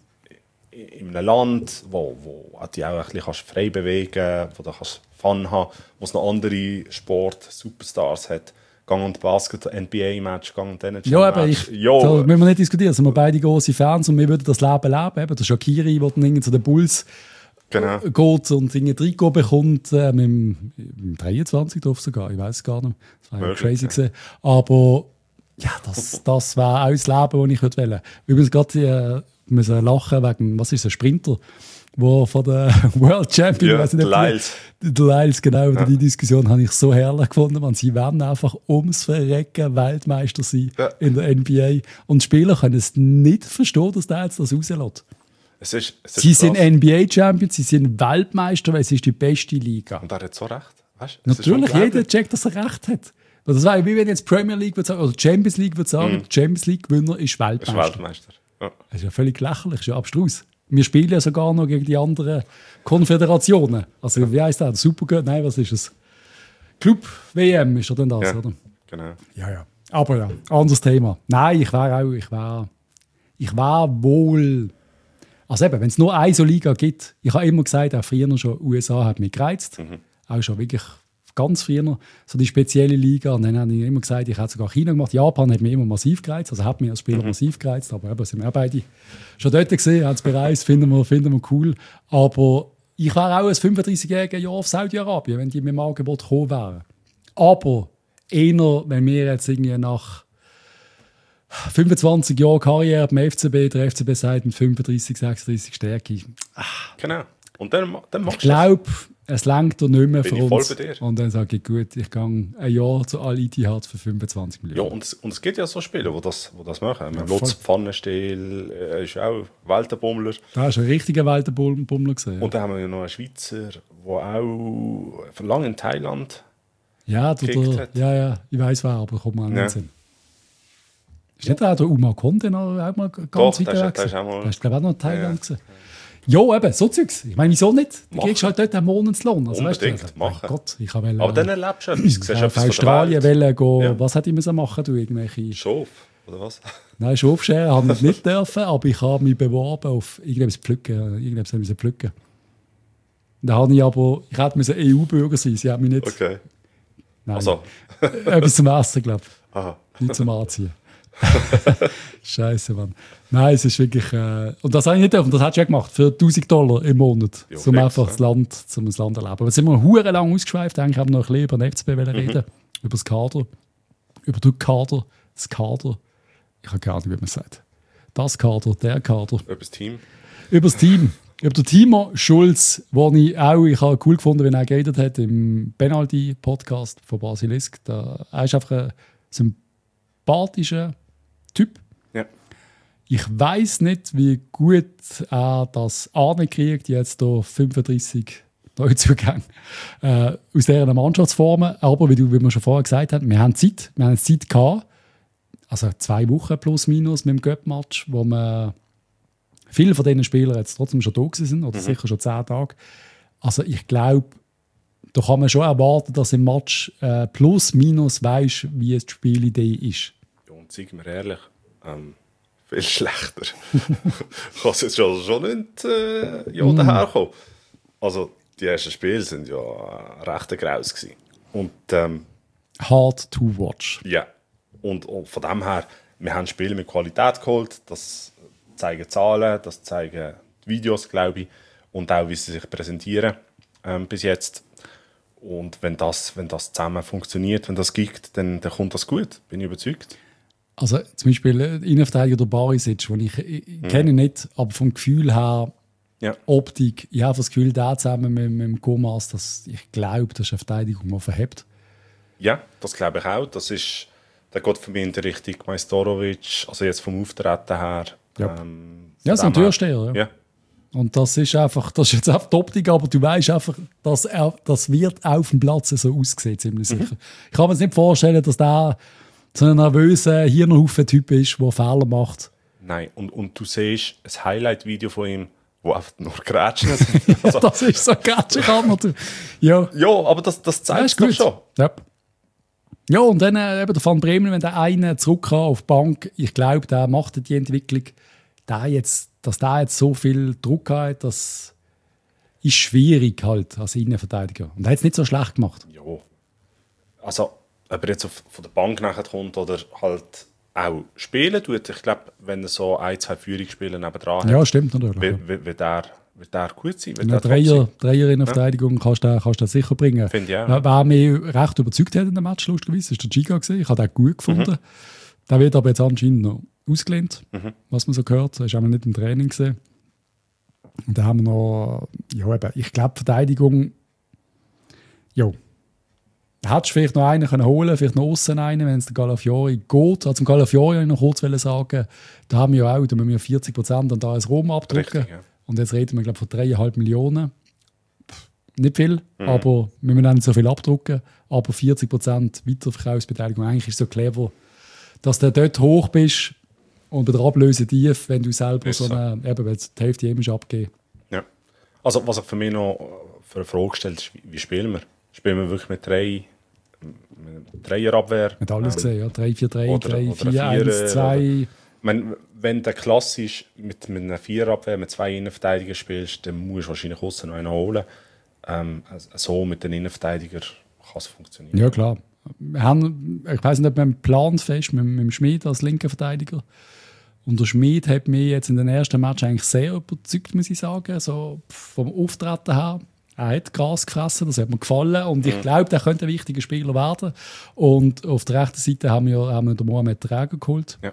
In einem Land, wo, wo du auch ein bisschen frei bewegen kannst, wo du kannst Fun haben, wo es noch andere Sport-Superstars hat. Gang und Basket, N B A-Match, Gang und N H L-Match. Ja, aber ich, jo. da müssen wir nicht diskutieren. Sind wir beide große Fans und wir würden das Leben leben. Eben, der Shaqiri, der dann zu den Bulls genau. geht und ein Trikot bekommt, äh, mit dem, mit dem dreiundzwanzig drauf sogar, ich weiß es gar nicht. Das war ja crazy ja. gewesen. Aber ja, das, das wäre auch das Leben, das ich würde wählen. Übrigens gerade äh, müssen lachen wegen, was ist ein Sprinter? Wo von der World Champion, ja, weiß nicht, der Lyles. Der Lyles, genau. Ja. Die Diskussion habe ich so herrlich gefunden. Man, sie werden einfach ums Verrecken Weltmeister sein ja. in der N B A. Und die Spieler können es nicht verstehen, dass der jetzt das rauslässt. Es ist, es ist sie krass. sind N B A-Champions, sie sind Weltmeister, weil es ist die beste Liga. Und er hat so recht. Weißt, natürlich, jeder checkt, dass er recht hat. Das wäre wie wenn jetzt Premier League würde sagen, oder Champions League würde sagen, mm. Champions League-Gewinner ist Weltmeister. Ist Weltmeister. Ja. Das ist ja völlig lächerlich, das ist ja abstrus. Wir spielen ja sogar noch gegen die anderen Konföderationen. Also, wie heisst das? Supergöt? Nein, was ist es? Club-W M ist ja dann das, ja, oder? Genau. Ja, ja. Aber ja, anderes Thema. Nein, ich wäre auch, ich wäre, ich wäre wohl... Also eben, wenn es nur eine so Liga gibt, ich habe immer gesagt, auch früher schon, U S A hat mich gereizt. Mhm. Auch schon wirklich ganz früher, so die spezielle Liga. Und dann habe ich immer gesagt, ich hätte sogar China gemacht. Japan hat mich immer massiv gereizt, also hat mich als Spieler mhm. massiv gereizt. Aber eben, sind wir auch beide schon dort gesehen, haben es bereist, finden wir, finden wir cool. Aber ich wäre auch als fünfunddreißigjähriger Jahr auf Saudi-Arabien, wenn die mit dem Angebot gekommen wären. Aber eher, wenn wir jetzt irgendwie nach fünfundzwanzig Jahren Karriere beim F C B, der F C B sagt mit fünfunddreißig, sechsunddreißig Stärke. Ach. Genau. Und dann, dann machst ich glaube, es langt nicht mehr für Bin uns. Voll bei dir. Und dann sage ich, gut, ich gehe ein Jahr zu Al-Ittihad für fünfundzwanzig Millionen. Ja, und es, und es gibt ja so Spiele, die das, die das machen. Ja, Lutz Pfannenstiel äh, ist auch Weltenbummler. Da hast du einen richtigen Weltenbummler gesehen. Ja. Und dann haben wir ja noch einen Schweizer, der auch lange in Thailand ja, der, der, ja, ja, ich weiß wer, aber kommt mir an den Sinn. Ist nicht auch der Uma Konde noch auch mal ganz Doch, weit weg? Das ist auch mal... Das ist, glaube ich, auch noch in Thailand ja. Ja, eben, so Zeugs. Ich meine, wieso nicht? Du kriegst halt dort einen Monatslohn. Also, Unbedingt, weißt du, machen. Gott, ich wollte, aber dann erlebst du etwas. Ich auf Australien wollen gehen. Ja. Was hätte ich müssen machen? Du, irgendwelche... Schof, oder was? Nein, Schofscheren habe ich nicht dürfen, aber ich habe mich beworben auf irgendetwas pflücken. Irgendetwas müssen pflücken. Da habe ich aber... Ich hätte E U-Bürger sein, sie haben mich nicht... Okay. Nein. Also. Etwas zum Essen, glaube ich. Aha. Nicht zum Anziehen. Scheiße, Mann. Nein, es ist wirklich... Äh, und das habe ich nicht dürfen. Das hat schon gemacht. Für tausend Dollar im Monat. Jo, um einfach das Land, zum das Land erleben. Aber jetzt sind wir hure lang ausgeschweift. Eigentlich haben wir noch ein bisschen über den F C B reden. Mhm. Über das Kader. Über den Kader. Das Kader. Ich habe keine Ahnung, wie man es sagt. Das Kader, der Kader. Über das Team. Über das Team. Über den Timo Schulz, den ich auch ich habe cool gefunden, wenn er geredet hat im Penalty-Podcast von Basilisk. Da, er ist einfach ein sympathischer Typ. Ja. Ich weiss nicht, wie gut er das ankriegt, jetzt hier fünfunddreißig Neuzugänge äh, aus dieser Mannschaftsformen. Aber wie, du, wie wir schon vorher gesagt haben, wir haben Zeit. Wir haben Zeit gehabt. Also zwei Wochen plus minus mit dem Göpp-Match, wo wir viele von diesen Spielern jetzt trotzdem schon da sind, oder mhm. sicher schon zehn Tage. Also ich glaube, da kann man schon erwarten, dass im Match äh, plus minus weisst, wie es die Spielidee ist. Ja, und sagen wir ehrlich, ähm, viel schlechter. Ich kann es jetzt schon, schon nicht äh, ja, daherkommen. Also, die ersten Spiele waren ja äh, recht graus gewesen. Und, ähm, hard to watch. Ja. Und, und von dem her, wir haben Spiele mit Qualität geholt. Das zeigen Zahlen, das zeigen die Videos, glaube ich. Und auch, wie sie sich präsentieren ähm, bis jetzt. Und wenn das, wenn das zusammen funktioniert, wenn das gibt, dann, dann kommt das gut. Bin ich überzeugt. Also zum Beispiel Innenverteidiger der Barisic, den ich, ich, ich mhm. kenne nicht, aber vom Gefühl her, ja. Optik, ich habe das Gefühl, der zusammen mit, mit dem Gomas, dass ich glaube, das ist eine Verteidigung, die verhebt. Ja, das glaube ich auch. Das ist, der geht für mich in die Richtung Majstorovic, also jetzt vom Auftreten her. Ja, ähm, ja so ein Türsteher. Ja. Ja. Und das ist einfach, das ist jetzt einfach die Optik, aber du weißt einfach, dass er, das wird auf dem Platz so aussehen, ziemlich sicher. Mhm. Ich kann mir jetzt nicht vorstellen, dass der so ein nervöser Hirnhaufen-Typ ist, der Fehler macht. Nein, und, und du siehst ein Highlight-Video von ihm, wo einfach nur Grätschen sind. Also, das ist so Grätschenkammer. Ja. Ja, aber das, das zeigt es doch schon. Ja. Ja, und dann äh, eben der Van Bremen, wenn der eine zurück kann auf die Bank, ich glaube, der macht die Entwicklung, der jetzt, dass der jetzt so viel Druck hat, das ist schwierig halt als Innenverteidiger. Und er hat es nicht so schlecht gemacht. Ja. Also, ob er jetzt auf, von der Bank nachher kommt oder halt auch spielen tut, ich glaube, wenn er so ein, zwei Führungsspiele nebendran hat, ja, stimmt natürlich. Wird, wird, wird, er, wird er gut sein. Eine Dreier, Dreier in der ja. Verteidigung kannst du kannst sicher bringen. Finde ich auch. Wer, wer mich recht überzeugt hat in dem Match, lustigerweise, ist der Giga gewesen. Ich habe den gut gefunden. Mhm. Der wird aber jetzt anscheinend noch ausgelehnt, mhm. was man so gehört. Er ist auch nicht im Training gesehen. Und dann haben wir noch, ja eben, ich glaube, Verteidigung, ja. Hättest du vielleicht noch einen können holen, vielleicht noch außen einen, wenn es der Galafiori geht. Also zum Galafiori wollte ich noch kurz sagen, da haben wir ja auch, da müssen wir vierzig Prozent an da als Rom abdrücken. Richtig, ja. Und jetzt reden wir, glaube ich, von dreieinhalb Millionen. Pff, nicht viel, mhm. aber wir müssen nicht so viel abdrücken. Aber vierzig Prozent Weiterverkaufsbeteiligung, eigentlich ist es so clever, dass du dort hoch bist und bei der Ablöse tief, wenn du selber so eine, eben, wenn die Hälfte eben abgeben. Ja. Also was ich für mich noch für eine Frage stellt, ist, wie, wie spielen wir? Spielen wir wirklich mit drei mit Dreierabwehr? Mit alles gesehen, ja. drei vier drei, drei vier eins zwei. Wenn, wenn du klassisch mit, mit einer Viererabwehr mit zwei Innenverteidigern spielst, dann musst du wahrscheinlich außen noch einen holen. Ähm, so mit den Innenverteidigern kann es funktionieren. Ja, klar. Wir haben, ich weiss nicht, ob wir einen Plan fest mit, mit dem Schmid als linker Verteidiger. Und der Schmid hat mich jetzt in den ersten Match eigentlich sehr überzeugt, muss ich sagen. So vom Auftreten her. Er hat Gras gefressen, das hat mir gefallen. Und ich glaube, der könnte ein wichtiger Spieler werden. Und auf der rechten Seite haben wir, haben wir den Mohamed Träger geholt. Ja.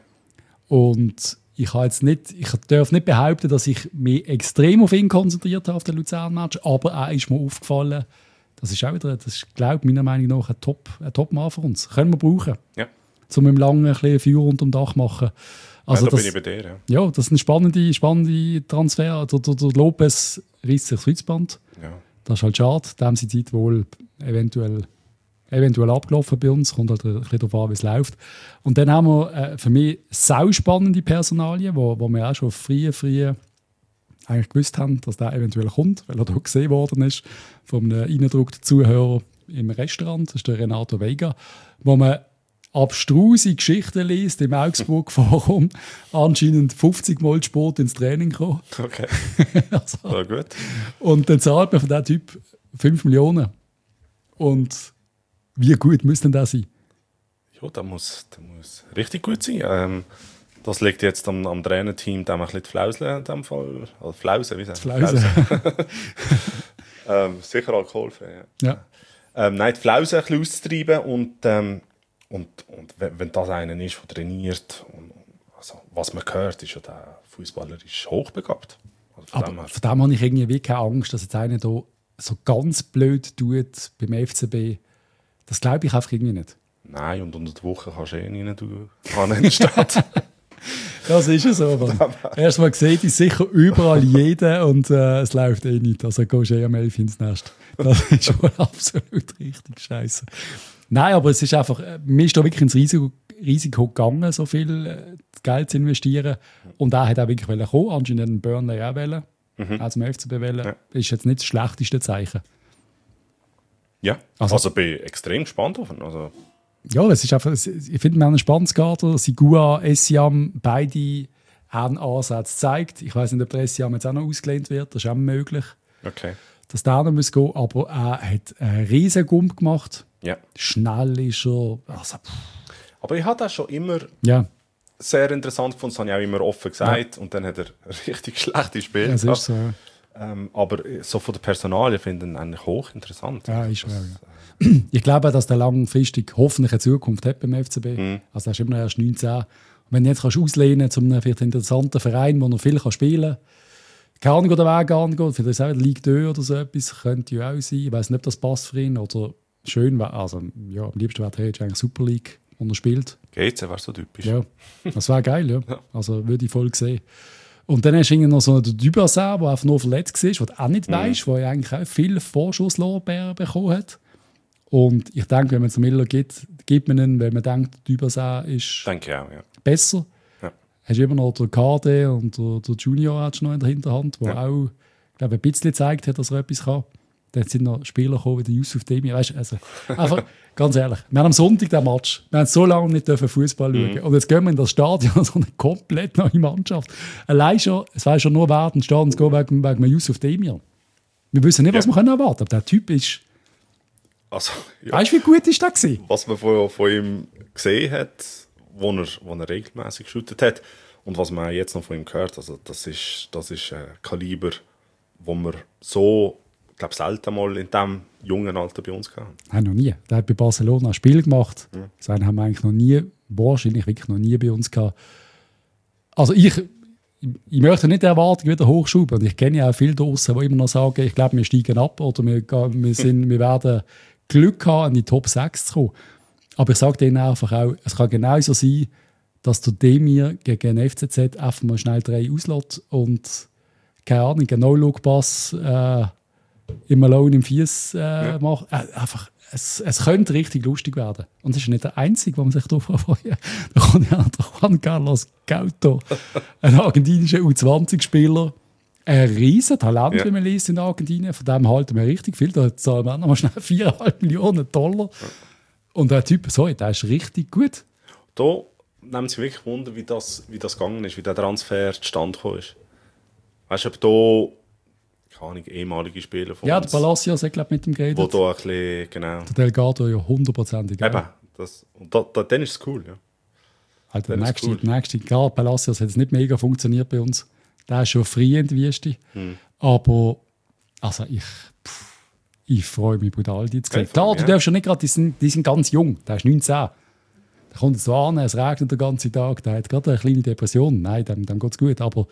Und ich, jetzt nicht, ich darf nicht behaupten, dass ich mich extrem auf ihn konzentriert habe, auf den Luzern-Match. Aber er ist mir aufgefallen. Das ist auch wieder, das ist, glaube ich, meiner Meinung nach ein Top, ein Top-Mann für uns. Können wir brauchen. Ja. Um mit dem langen ein bisschen Feuer unter dem Dach zu machen. Also ja, da das, bin ich bei dir, ja. Ja, das ist ein spannender spannende Transfer. Der, der, der Lopez reißt sich das Kreuzband. Ja. Das ist halt schade. Da haben sie Zeit wohl eventuell, eventuell abgelaufen bei uns. Kommt halt ein bisschen darauf an, wie es läuft. Und dann haben wir äh, für mich sau spannende Personalien, wo, wo wir auch schon früh, früh eigentlich gewusst haben, dass der eventuell kommt, weil er da gesehen worden ist von einem eingedruckten Zuhörer im Restaurant. Das ist der Renato Veiga, wo man abstruse Geschichten liest im Augsburg-Forum. Anscheinend fünfzig Mal Sport ins Training kommen. Okay. Also, war gut. Und dann zahlt man von diesem Typ fünf Millionen. Und wie gut muss denn das sein? Ja, das muss, das muss richtig gut sein. Ähm, das liegt jetzt am, am Trainerteam, da ein bisschen die Flausen in dem Fall. Also Flausen, wie sagt man? Flausen. ähm, sicher alkoholfrei, ja. ja. Ähm, nein, die Flausen ein bisschen auszutreiben und ähm, Und, und wenn, wenn das einer ist, der trainiert, und, also, was man hört, ist ja, der Fußballer ist hochbegabt. Also von, Aber dem von dem habe ich irgendwie keine Angst, dass jetzt einer da so ganz blöd tut beim F C B. Das glaube ich einfach irgendwie nicht. Nein, und unter der Woche kannst du eh nicht an den Stadt. Das ist es so. Erstmal sieht es sicher überall jeder und äh, es läuft eh nicht. Also gehst du eh am elf ins Nest. Das ist wohl absolut richtig scheiße. Nein, aber es ist einfach, mir ist da wirklich ins Risiko, Risiko gegangen, so viel äh, Geld zu investieren. Und er hat auch wirklich wollen kommen, anscheinend einen Burnley auch wollen, mhm. auch zum F C B wollen. Ja. Ist jetzt nicht das schlechteste Zeichen. Ja, also, also bin ich extrem gespannt auf ihn. Also. Ja, es ist einfach, ich finde, wir haben einen spannendes Kader. Sigua, Essiam, beide einen Ansatz zeigt. Ich weiß nicht, ob der S C jetzt auch noch ausgelehnt wird, das ist auch möglich. Okay. Dass der noch muss gehen, aber er hat einen riesen Gump gemacht. Ja. Schnell ist er. Also, aber ich habe das schon immer ja. sehr interessant gefunden, das habe ich auch immer offen gesagt. Ja. Und dann hat er ein richtig schlechtes Spiel das gehabt. Ist so, ja. ähm, aber so von der Personalie finde ich ihn eigentlich hochinteressant. Ja, ist das, ja. Ich glaube, dass der langfristig hoffentlich eine Zukunft hat beim F C B. Mhm. Also er ist immer noch erst neunzehn. Und wenn du jetzt kannst auslehnen zu einem vielleicht interessanten Verein, wo er viel kann spielen kann, keine Ahnung, wo der Weg angeht, vielleicht auch Ligue zwei oder so etwas, könnte ja auch sein. Ich weiß nicht, ob das passt für ihn oder schön wäre. Also ja, am liebsten wäre er jetzt eigentlich Super League, wo er spielt. Geht's, wäre so typisch. Ja, das wäre geil, ja. Also würde ich voll sehen. Und dann hast du noch so einen Dubassin, der einfach nur verletzt war, der du auch nicht mhm. weißt, der eigentlich auch viele Vorschusslorbeeren bekommen hat. Und ich denke, wenn man es Miller gibt, gibt man ihn, weil man denkt, Dubassin ist denke ich auch, ja. besser. Ja. Hast du immer noch den K D und der, der Junior hast du noch in der Hinterhand, der ja. auch glaube, ein bisschen gezeigt hat, dass er etwas kann. Dann sind noch Spieler gekommen wie der Yusuf Demir. Weißt, also, einfach, ganz ehrlich, wir haben am Sonntag den Match. Wir haben so lange nicht Fußball schauen. Mhm. Und jetzt gehen wir in das Stadion, so eine komplett neue Mannschaft. Allein schon, es war schon nur wert, ins Stadion zu gehen wegen, wegen Yusuf Demir. Wir wissen nicht, was ja. wir können erwarten können. Aber der Typ ist. Also, ja. Weißt du, wie gut ist der gewesen? Was man von, von ihm gesehen hat, wo er, wo er regelmäßig geshootet hat und was man jetzt noch von ihm gehört, also das ist, das ist ein Kaliber, wo man so, ich glaube, selten mal in diesem jungen Alter bei uns gehabt. Nein, noch nie. Der hat bei Barcelona ein Spiel gemacht. Mhm. Das haben wir eigentlich noch nie, wahrscheinlich wirklich noch nie bei uns gehabt. Also ich, ich möchte nicht die Erwartung wieder hochschrauben. Und ich kenne ja auch viele draussen, die immer noch sagen, ich glaube, wir steigen ab oder wir, wir, sind, wir werden Glück haben, in die Top sechs zu kommen. Aber ich sage denen einfach auch, es kann genauso sein, dass der Demir gegen den F C Z einfach mal schnell drei auslässt und keine Ahnung, einen No-Look-Pass äh, im Malone im Fies äh, ja. macht. Äh, einfach, es, es könnte richtig lustig werden. Und das ist nicht der Einzige, wo man sich darauf freuen kann. Da kommt ja der Juan Carlos Gauto, ein argentinischer U zwanzig Spieler. Ein riesen Talent, ja. wie man liest in Argentinien. Von dem halten wir richtig viel. Da zahlen wir noch mal schnell vier Komma fünf Millionen Dollar. Ja. Und der Typ, sorry, der ist richtig gut. Da nehmen Sie wirklich Wunder, wie das, wie das gegangen ist, wie der Transfer zustande gekommen ist. Weißt du, ob da, keine Ahnung, ehemalige Spieler von ja, uns... Ja, der Palacios hat, glaube ich, mit ihm geredet. Wo da ein bisschen, genau... Der Delgado ja hundertprozentig. Eben, das, und da, da, dann ist es cool, ja. Also der nächste, cool. nächste, klar, Palacios hat es nicht mega funktioniert bei uns. Der ist schon frei in die Wüste. Hm. Aber, also ich... Pff, ich freue mich brutal, die zu sehen. Klar, du ja. darfst schon nicht gerade, die sind, die sind ganz jung, der ist neunzehn. Der kommt so an, es regnet den ganzen Tag, der hat gerade eine kleine Depression. Nein, dem, dem geht es gut, aber...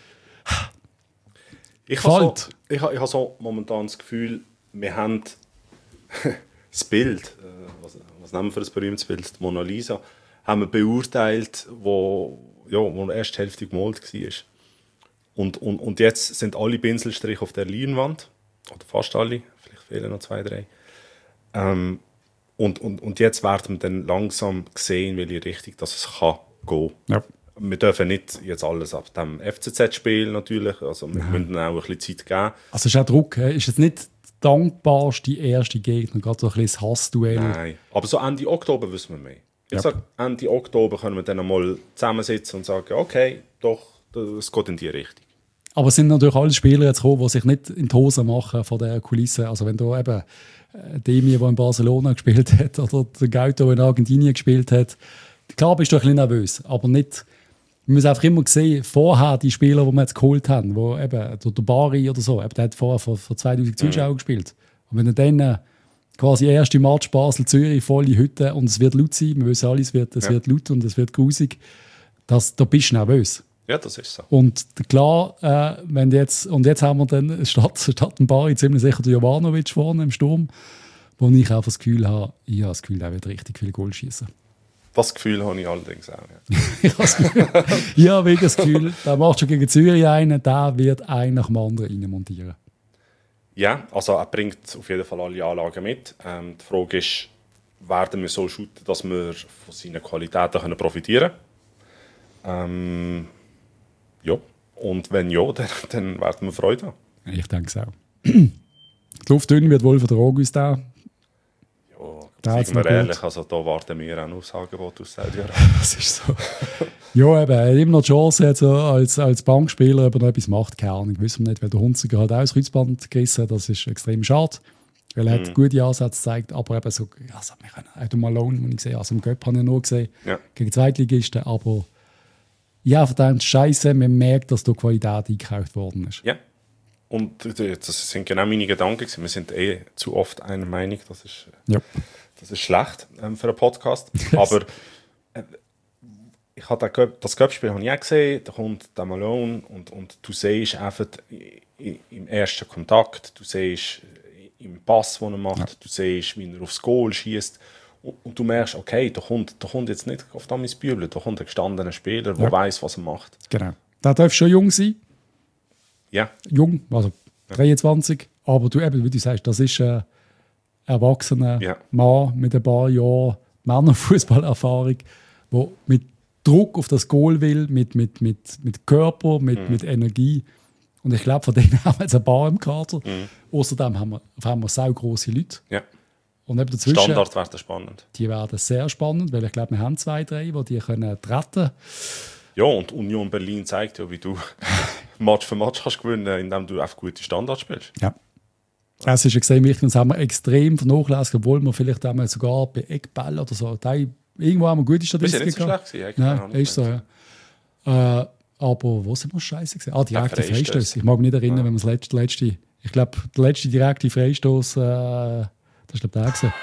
Ich habe so, ich habe, ich habe so momentan das Gefühl, wir haben das Bild, was, was nehmen wir für ein berühmtes Bild, die Mona Lisa, haben wir beurteilt, wo, ja, wo die erste Hälfte gemalt war. Und, und, und jetzt sind alle Pinselstriche auf der Leinwand, oder fast alle, vielleicht fehlen noch zwei, drei. Ähm, und, und, und jetzt werden wir dann langsam sehen, in welche Richtung dass es kann gehen. Ja. Wir dürfen nicht jetzt alles ab dem F C Z-Spiel natürlich, also wir Nein. müssen auch ein bisschen Zeit geben. Also ist auch Druck, ist jetzt nicht dankbarste erste Gegner, gerade so ein bisschen das Hassduell? Nein, aber so Ende Oktober wissen wir mehr. Ich ja. sage, Ende Oktober können wir dann einmal zusammensitzen und sagen, okay, doch, es geht in die Richtung. Aber es sind natürlich alle Spieler jetzt gekommen, die sich nicht in die Hose machen von der Kulisse. Also wenn da eben Demi, der in Barcelona gespielt hat, oder der Gauto, der in Argentinien gespielt hat, klar bist du ein bisschen nervös, aber nicht... Wir müssen einfach immer sehen, vorher die Spieler, die wir jetzt geholt haben, wo eben, der, der Bari oder so, eben, der hat vorher vor, vor zweitausend Zuschauern mhm. gespielt. Und wenn du dann äh, quasi erste Match Basel-Zürich, volle Hütte und es wird laut sein, wir wissen alle, es wird, es ja. wird laut und es wird grusig, das, da bist du nervös. Ja, das ist so. Und klar, äh, wenn jetzt, und jetzt haben wir dann statt, statt dem Bari ziemlich sicher den Jovanovic vorne im Sturm, wo ich auch das Gefühl habe, ich habe das Gefühl, der wird richtig viel Goal schießen. Das Gefühl habe ich allerdings auch. Ja, ich habe ja, wegen das Gefühl, der macht schon gegen Zürich einen, der wird einen nach dem anderen reinmontieren. Ja, also er bringt auf jeden Fall alle Anlagen mit. Ähm, die Frage ist, werden wir so shooten, dass wir von seinen Qualitäten können profitieren können? Ähm, ja, und wenn ja, dann, dann werden wir Freude haben. Ich denke es auch. Die Luft dünn wird wohl von der August da. Seien wir ehrlich, also da warten wir auch noch aufs Angebot aus Saudi-Arabien. Das ist so. Ja, eben, er hat immer noch die Chance, jetzt, als, als Bankspieler, ob er noch etwas macht, keine Ahnung, wissen wir nicht, weil der Hunziger halt auch das Kreuzband gerissen hat, das ist extrem schade, weil er mhm. hat gute Ansätze gezeigt, aber eben so, also wir können auch mal Malone, den ich gesehen habe, also im Göpp habe ich nur gesehen, ja. gegen Zweitligisten, aber ja, verdammt Scheiße, man merkt, dass da Qualität eingekauft worden ist. Ja, und das sind genau meine Gedanken, wir sind eh zu oft einer Meinung, das ist, ja. das ist schlecht ähm, für einen Podcast, aber äh, ich habe das Cup-Spiel habe ich auch gesehen, da kommt der Malone und, und du siehst einfach im ersten Kontakt, du siehst im Pass, den er macht, ja. du siehst, wie er aufs Goal schießt und, und du merkst, okay, da kommt, da kommt jetzt nicht auf das Bübel, da kommt ein gestandener Spieler, der ja. weiß, was er macht. Genau. Der darf schon jung sein. Ja. Jung, also dreiundzwanzig, ja. aber du eben, wie du sagst, das ist ein erwachsener ja. Mann mit ein paar Jahren Männerfußballerfahrung, der mit Druck auf das Goal will, mit, mit, mit, mit Körper, mit, mhm. mit Energie. Und ich glaube, von denen haben wir jetzt ein paar im Kader. Mhm. Außerdem haben wir, haben wir sehr grosse Leute. Ja. Und eben dazwischen, Standard werden spannend. Die werden sehr spannend, weil ich glaube, wir haben zwei, drei, die die können treten. Ja, und Union Berlin zeigt ja, wie du Match für Match kannst gewinnen, indem du auf gute Standards spielst. Ja. Es ist extrem wichtig, das haben wir extrem vernachlässigt, obwohl wir vielleicht einmal sogar bei Eckball oder so, da irgendwo haben wir gute Statistiken gehabt. Ist ja nicht so schlecht gewesen. Nein, ist so, ja. Äh, aber wo sind wir scheiße gesehen? Ah, direkte Freistoß. Ich mag mich nicht erinnern, ja. wenn wir das letzte, letzte ich glaube, der letzte direkte Freistoß, äh, das ist glaube der gewesen.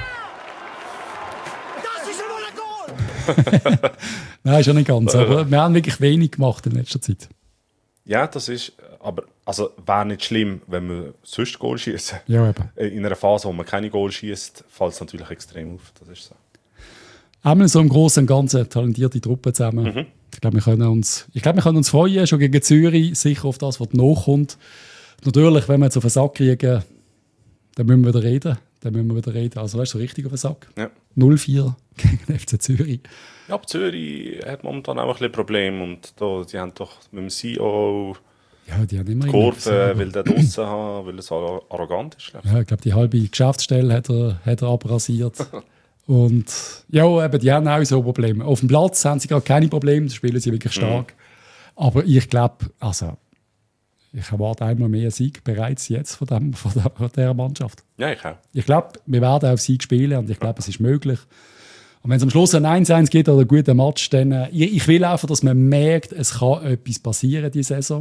Das ist immer ein Goal! Nein, ist ja nicht ganz. Aber wir haben wirklich wenig gemacht in letzter Zeit. Ja, das ist, aber also wäre nicht schlimm, wenn wir sonst Goal schießen. Ja, eben. In einer Phase, wo man keine Goal schießt, fällt es natürlich extrem auf. Das ist so. Einmal so im Großen und Ganzen talentierte Truppe zusammen. Mhm. Ich glaube, wir können uns, ich glaube, wir können uns freuen, schon gegen Zürich, sicher auf das, was nachkommt. Natürlich, wenn wir jetzt auf den Sack kriegen, dann müssen wir wieder reden. Dann müssen wir wieder reden. Also, weißt du, so richtig auf den Sack. Ja. null vier gegen den F C Zürich. Ja, aber Zürich hat momentan auch ein bisschen Probleme. Und da, die haben doch mit dem C E O ja, die, haben immer die Kurve, weil der draussen haben, weil er so arrogant ist. Glaub ich. Ja, ich glaube, die halbe Geschäftsstelle hat er, hat er abrasiert. Und ja, eben, die haben auch so Probleme. Auf dem Platz haben sie gar keine Probleme, da spielen sie wirklich stark. Mhm. Aber ich glaube, also, ich erwarte einmal mehr Sieg bereits jetzt von, dem, von, der, von dieser Mannschaft. Ja, ich auch. Ich glaube, wir werden auf Sieg spielen und ich glaube, es ist möglich. Und wenn es am Schluss ein eins eins gibt oder einen guten Match, dann äh, ich, ich will einfach, dass man merkt, es kann etwas passieren diese Saison.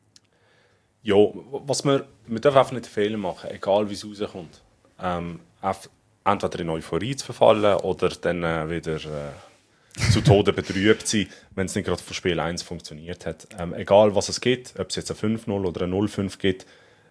Ja, was wir, wir dürfen einfach nicht Fehler machen, egal wie es rauskommt. Ähm, entweder in Euphorie zu verfallen oder dann äh, wieder äh, zu Tode betrübt sein, wenn es nicht gerade von Spiel eins funktioniert hat. Ähm, egal was es gibt, ob es jetzt ein fünf null oder ein null fünf gibt,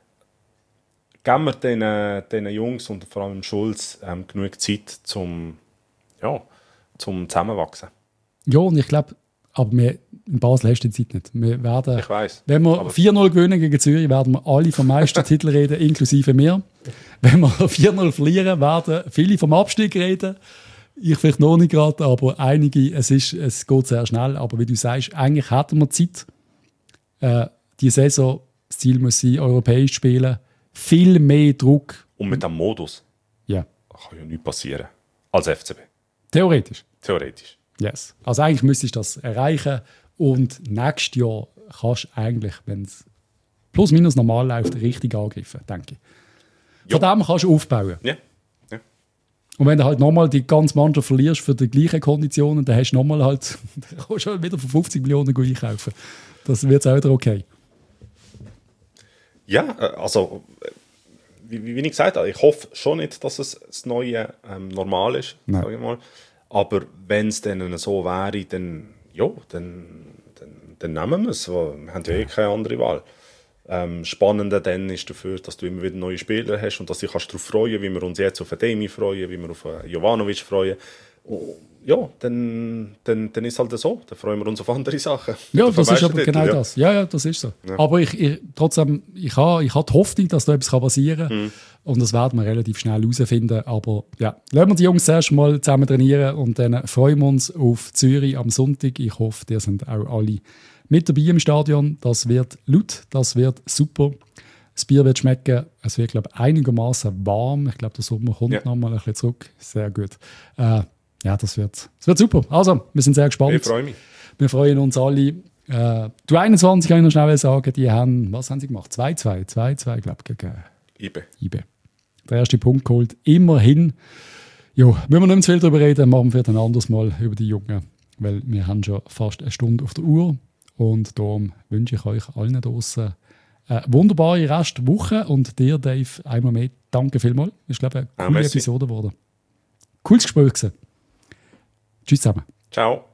geben wir den, äh, den Jungs und vor allem Schulz ähm, genug Zeit zum, ja, zum Zusammenwachsen. Ja, und ich glaube, aber wir, in Basel hast du die Zeit nicht. Wir werden, ich weiss. Wenn wir vier null gewinnen gegen Zürich, werden wir alle vom Meistertitel reden, inklusive mir. Wenn wir vier null verlieren, werden viele vom Abstieg reden. Ich vielleicht noch nicht gerade, aber einige, es, ist, es geht sehr schnell. Aber wie du sagst, eigentlich hätten wir Zeit. Äh, die Saison, das Ziel muss sein, europäisch spielen. Viel mehr Druck. Und mit dem Modus ja. kann ja nichts passieren. Als F C B. Theoretisch. Theoretisch. Yes. Also eigentlich müsstest du das erreichen und nächstes Jahr kannst du eigentlich, wenn es plus minus normal läuft, richtig angreifen, denke ich. Von ja. dem kannst du aufbauen. Ja. Ja. Und wenn du halt nochmal die ganze Mannschaft verlierst für die gleichen Konditionen, dann hast du nochmal halt, dann kannst du halt wieder für fünfzig Millionen einkaufen. Das wird auch wieder okay. Ja, also wie, wie ich gesagt habe, ich hoffe schon nicht, dass es das neue ähm, Normal ist, sage ich mal. Aber wenn es dann so wäre, dann, ja, dann, dann, dann nehmen wir es. Wir haben ja eh keine andere Wahl. Ähm, Spannender dann ist dafür, dass du immer wieder neue Spieler hast und dass du dich darauf freuen kannst, wie wir uns jetzt auf Demi freuen, wie wir auf Jovanovic freuen. Und ja, dann, dann, dann ist es halt so. Dann freuen wir uns auf andere Sachen. Ja, das ist aber genau ja. das. Ja, ja, das ist so. Ja. Aber ich, ich, trotzdem, ich habe ich ha die Hoffnung, dass da etwas passieren kann. Mhm. Und das werden wir relativ schnell herausfinden. Aber ja, lassen wir die Jungs erst mal zusammen trainieren und dann freuen wir uns auf Zürich am Sonntag. Ich hoffe, die sind auch alle mit dabei im Stadion. Das wird laut, das wird super. Das Bier wird schmecken. Es wird, glaube ich, einigermaßen warm. Ich glaube, der Sommer kommt Ja. noch mal ein bisschen zurück. Sehr gut. Äh, ja, das wird, das wird super. Also, wir sind sehr gespannt. Ich freue mich. Wir freuen uns alle. Äh, du einundzwanzig kann ich noch schnell sagen, die haben, was haben sie gemacht? zwei zwei, zwei zwei, glaube ich, gegen Ibe. Ibe. Der erste Punkt geholt. Immerhin. Jo, müssen wir nicht mehr zu viel darüber reden, machen wir dann ein anderes Mal über die Jungen, weil wir haben schon fast eine Stunde auf der Uhr und darum wünsche ich euch allen draußen eine wunderbare Restwoche und dir, Dave, einmal mehr danke vielmals. Ich glaube, eine Ah, coole merci. Episode geworden. Cooles Gespräch gewesen. Tschüss zusammen. Ciao.